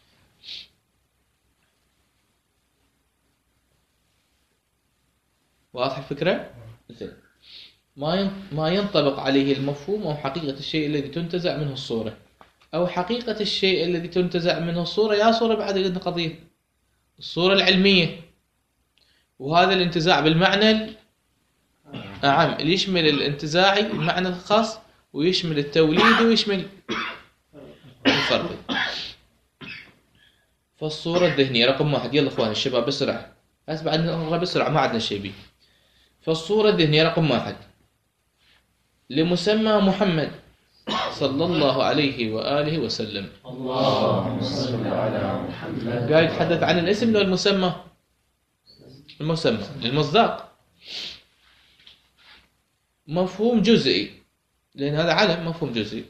واضح الفكرة؟ زين. ما ما ينطبق عليه المفهوم أو حقيقة الشيء الذي تنتزع منه الصورة، أو حقيقة الشيء الذي تنتزع منه الصورة. يا صورة بعد عندنا قضية الصورة العلمية، وهذا الانتزاع بالمعنى العام اللي يشمل الانتزاعي المعنى الخاص، ويشمل التوليدي، ويشمل الفردي. فالصورة الذهنية رقم واحد. يلا اخوان الشباب بسرعة، بس بعد نقرا بسرعة ما عندنا شيء بيه. فالصورة الذهنية رقم واحد لمسمى محمد صلى الله عليه وآله وسلم. اللهم صل على محمد. قاعد يتحدث عن الاسم لو المسمى؟ المسمى. المصداق مفهوم جزئي، لأن هذا علم مفهوم جزئي،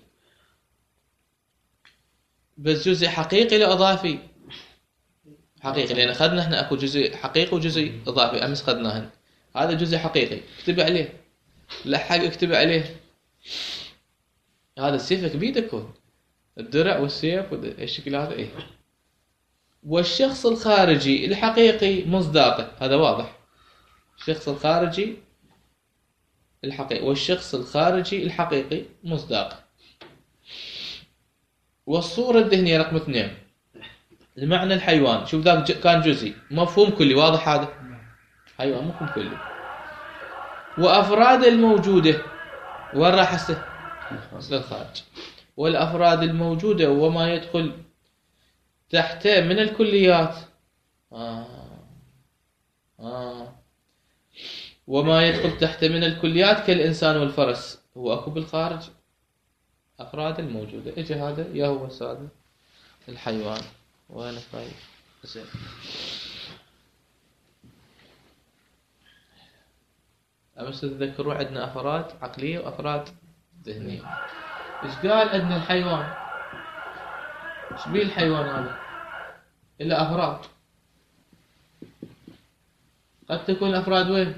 بس جزء حقيقي لا إضافي. حقيقي لأن أخذنا احنا أكو جزء حقيقي وجزء إضافي أمس أخذناهن. هذا جزء حقيقي اكتب عليه، لحق اكتب عليه. هذا سيفك بيدك، الدرع والسيف والشكل هذا ايه. والشخص الخارجي الحقيقي مصداقه، هذا واضح. الشخص الخارجي الحقيقي، والشخص الخارجي الحقيقي مصداقه. والصورة الذهنية رقم اثنين المعنى الحيوان. شوف ذاك كان جزئي، مفهوم كلي. واضح هذا؟ حيوان مفهوم كلي. وأفراد الموجودة وين راح هسه؟ للخارج. والأفراد الموجودة وما يدخل تحته من الكليات. آه. آه. وما يدخل تحته من الكليات كالإنسان والفرس، هو أكو بالخارج. أفراد الموجودة إجا هذا يا هو سادة الحيوان. وأنا خايف زين. أمس تذكروا عندنا أفراد عقلية وأفراد ذهنية. إيش قال عندنا الحيوان؟ إيش بيه الحيوان هذا؟ إلا أفراد. قد تكون الأفراد وين؟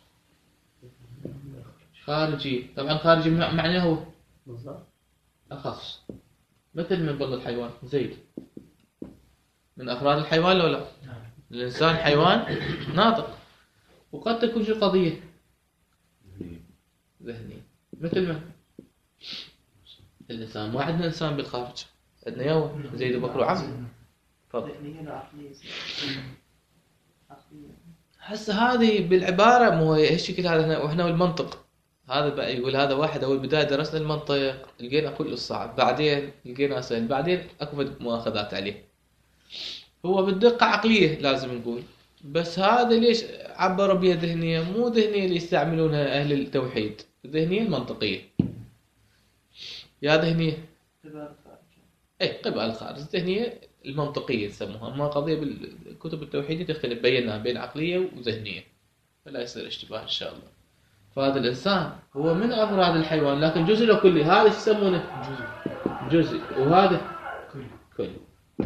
خارجي. طبعا خارجي معناه هو أخص. مثل من ضمن الحيوان زيد من أفراد الحيوان لو لا؟ الإنسان حيوان ناطق. وقد تكون شو قضية ذهني مثل ما الإنسان. ما عندنا إنسان بالخارج، عندنا يا زيد وبكر وعم. تفضل. هسه هذه بالعبارة مو هالشكل هذا، وإحنا والمنطق هذا بقى يقول هذا واحد. أول بداية درسنا المنطق لقينا كل الصعب، بعدين لقينا سهل، بعدين أكو مؤاخذات عليه. هو بالدقة عقلية لازم نقول، بس هذا ليش عبروا بها ذهنية؟ مو ذهنية اللي يستعملونها أهل التوحيد، ذهنية المنطقية. يا ذهنية ايه قبل الخارج، الذهنية المنطقية يسموها. ما قضية بالكتب التوحيدية تختلف بينها بين عقلية وذهنية، فلا يصير اشتباه إن شاء الله. فهذا الإنسان هو من أفراد الحيوان، لكن جزء له كلي. هذا يسمونه جزء جزء، وهذا كلي كلي.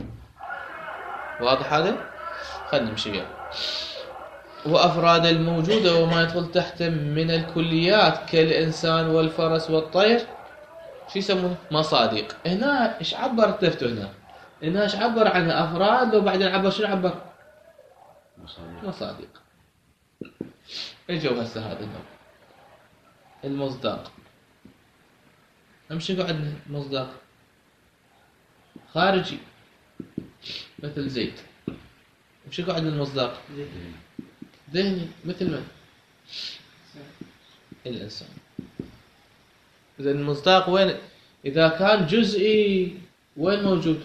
واضح هذا؟ خلنا نمشي وياه. وأفراد الموجودة وما يدخل تحت من الكليات كالإنسان والفرس والطير شو يسمونه؟ مصادق. هنا إيش عبر تفتو هنا؟ هنا إيش عبر عنها؟ أفراد، وبعدين عبر شنو عبر؟ مصادق. مصادق. اجوا هسه هذا النوع المصداق. امشي عندنا مصداق خارجي مثل زيت. امشي عندنا المصداق ذهني مثل من؟ الإنسان. إذا المصداق وين؟ إذا كان جزئي وين موجود؟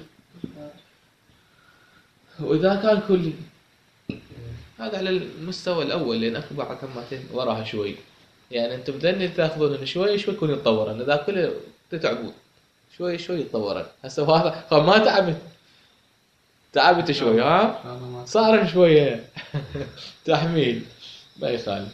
وإذا كان كلي. هذا على المستوى الأول، لأن أكو بعض كماتين وراها شوي. يعني أنتم بدنا تأخذون شوي شوي يكون يتطور، أن ذا كله تتعبون شوي شوي تطورت. هسه هذا ما تعبت تعبت شوي ها صار شويه تحميل ما يخالف.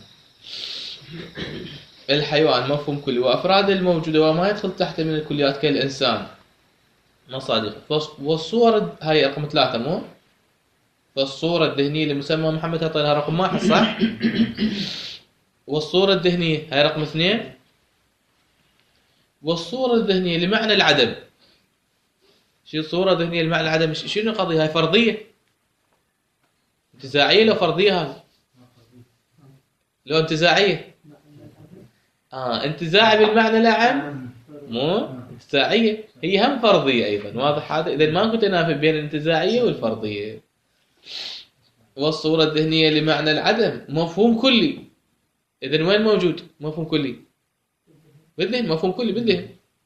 الحيوان مفهوم كلي وافراد الموجوده وما يدخل تحت من الكليات كالانسان مصادق. والصور هاي رقم ثلاثة مو؟ فالصورة الذهنية لمسمى محمد اعطيناها رقم واحد صح؟ والصورة الذهنية هاي رقم اثنين. والصورة الذهنية لمعنى العدم. شو صورة ذهنية لمعنى العدم؟ شنو القضية؟ هاي فرضية انتزاعية لو فرضية؟ هاي لو انتزاعية اه انتزاعي بالمعنى الأعم مو انتزاعية هي هم فرضية أيضا واضح هذا. إذا ما كنت أنافي بين الانتزاعية والفرضية. والصورة الذهنية لمعنى العدم مفهوم كلي. إذن وين موجود مفهوم كلي؟ بالذهن. مفهوم كلي بالذهن.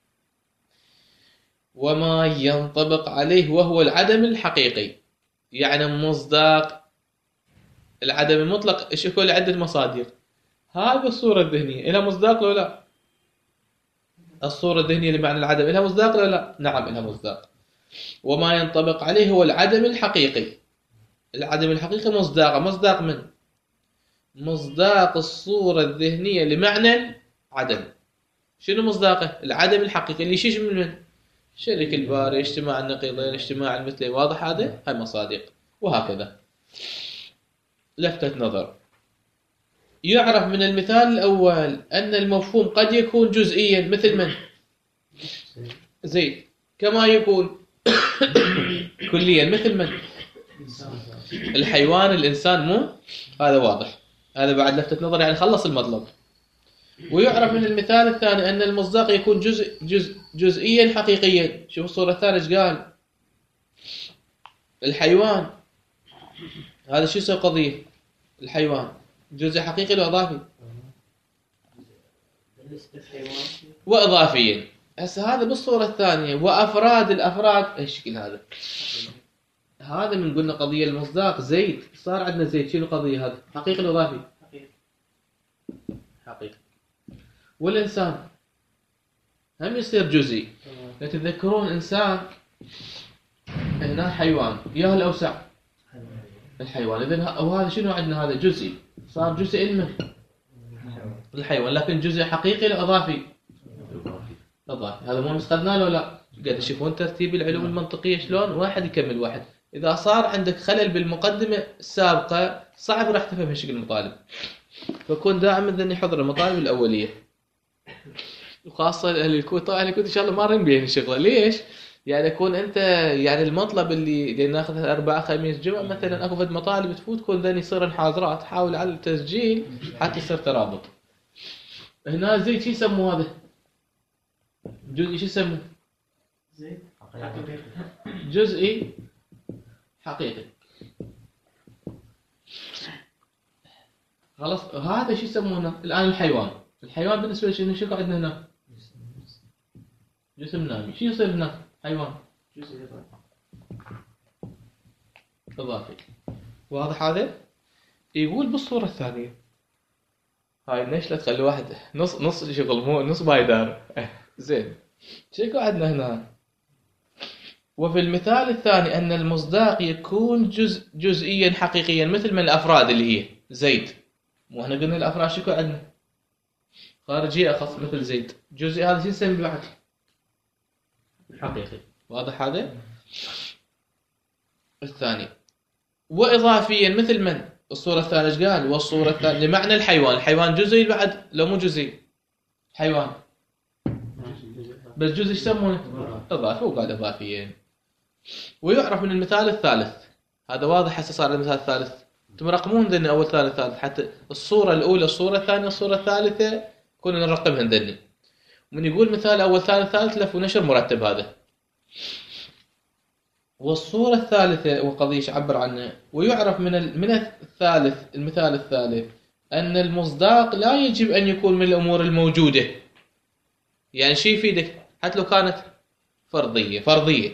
وما ينطبق عليه وهو العدم الحقيقي يعني مصداق العدم المطلق. إيش يكون عدة مصادق. هذه الصورة الذهنية لها مصداق ولا لا؟ الصورة الذهنية لمعنى العدم لها مصداق ولا لا؟ نعم لها مصداق. وما ينطبق عليه هو العدم الحقيقي. العدم الحقيقي مصداق. مصداق من؟ مصداق الصورة الذهنية لمعنى عدم. شنو مصداقه؟ العدم الحقيقي اللي يشيش من من؟ شريك الباري، اجتماع النقيضين، اجتماع المثلين. واضح هذا؟ هاي مصادق. وهكذا. لفتة نظر. يعرف من المثال الأول أن المفهوم قد يكون جزئيا مثل من؟ زيد. كما يكون كليا مثل من؟ الحيوان، الإنسان مو؟ هذا واضح. هذا بعد لفتة نظر يعني خلص المطلب. ويعرف من المثال الثاني أن المصداق يكون جزء جزء جزئيا حقيقيا. شوف الصورة الثانية ايش قال؟ الحيوان هذا شو يسوي قضية؟ الحيوان جزء حقيقي ولا إضافي؟ وإضافيا. هسه هذا بالصورة الثانية. وأفراد الأفراد ايش شكل هذا؟ هذا من قلنا قضية المصداق زيد. صار عندنا زيد. شنو القضية هذا؟ حقيقي ولا إضافي؟ حقيقي. والإنسان هم يصير جزئي. لا تتذكرون إنسان هنا حيوان يا الأوسع الحيوان. إذن وهذا شنو عندنا؟ هذا جزئي. صار جزء من الحيوان لكن جزء حقيقي ولا إضافي؟ إضافي. هذا مو مسخدنا له لا؟ قاعد تشوفون ترتيب العلوم المنطقية شلون واحد يكمل واحد. إذا صار عندك خلل بالمقدمة السابقة صعب راح تفهم هالشكل المطالب. فكون دائما ذني حضر المطالب الأولية. وخاصة أهل الكوت. طبعا الكوت إن شاء الله ما رين بين الشغلة. ليش؟ يعني يكون أنت يعني المطلب اللي اللي ناخذها أربعة خميس جمعة مثلا أكو فد مطالب تفوت كون ذني يصير انحاضرات. حاول على التسجيل حتى يصير ترابط. هنا زي شو يسموه هذا؟ جزئي. شو يسموه؟ زيد جزئي حقيقي. خلاص هذا شو يسمونه الآن؟ الحيوان. الحيوان بالنسبة لشنو شو عندنا هنا؟ جسم نامي. شو يصير هنا؟ حيوان جزء إضافي. واضح هذا؟ يقول بالصورة الثانية هاي ليش لا تخلي واحد نص نص شغل مو نص ما يدار. زين شو عندنا هنا؟ وفي المثال الثاني أن المصداق يكون جزء جزئيا حقيقيا مثل من الأفراد اللي هي زيد. مو احنا قلنا الأفراد شكو عندنا؟ خارجية أخص مثل زيد. جزئي هذا شو نسميه بعد؟ حقيقي. واضح هذا؟ الثاني. وإضافيا مثل من؟ الصورة الثانية ايش قال؟ والصورة الثانية لمعنى الحيوان. الحيوان جزئي بعد لو مو جزئي؟ حيوان بس جزء ايش يسمونه؟ إضافي. وقال إضافيا. ويعرف من المثال الثالث. هذا واضح هسه صار المثال الثالث. انتم رقمون ذني اول ثالث ثالث حتى الصورة الأولى الصورة الثانية الصورة الثالثة كنا نرقمهن ذني. من يقول مثال أول ثالث ثالث لف ونشر مرتب هذا. والصورة الثالثة وقضية عبر عنها. ويعرف من من الثالث المثال الثالث أن المصداق لا يجب أن يكون من الأمور الموجودة. يعني شيء يفيدك حتى لو كانت فرضية فرضية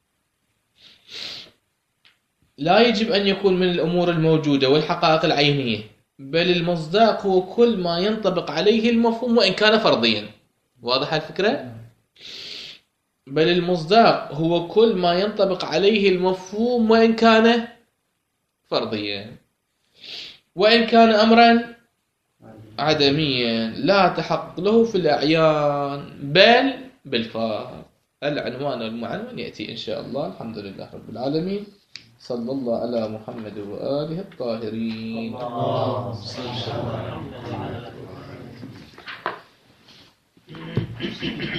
لا يجب أن يكون من الأمور الموجودة والحقائق العينية بل المصداق هو كل ما ينطبق عليه المفهوم وإن كان فرضيا. واضح الفكرة؟ بل المصداق هو كل ما ينطبق عليه المفهوم وإن كان فرضيا، وإن كان أمرا عدميا لا تحقق له في الأعيان بل بالفرض. العنوان والمعنون يأتي إن شاء الله. الحمد لله رب العالمين، صلى الله على محمد وآله الطاهرين. اللهم صل على محمد.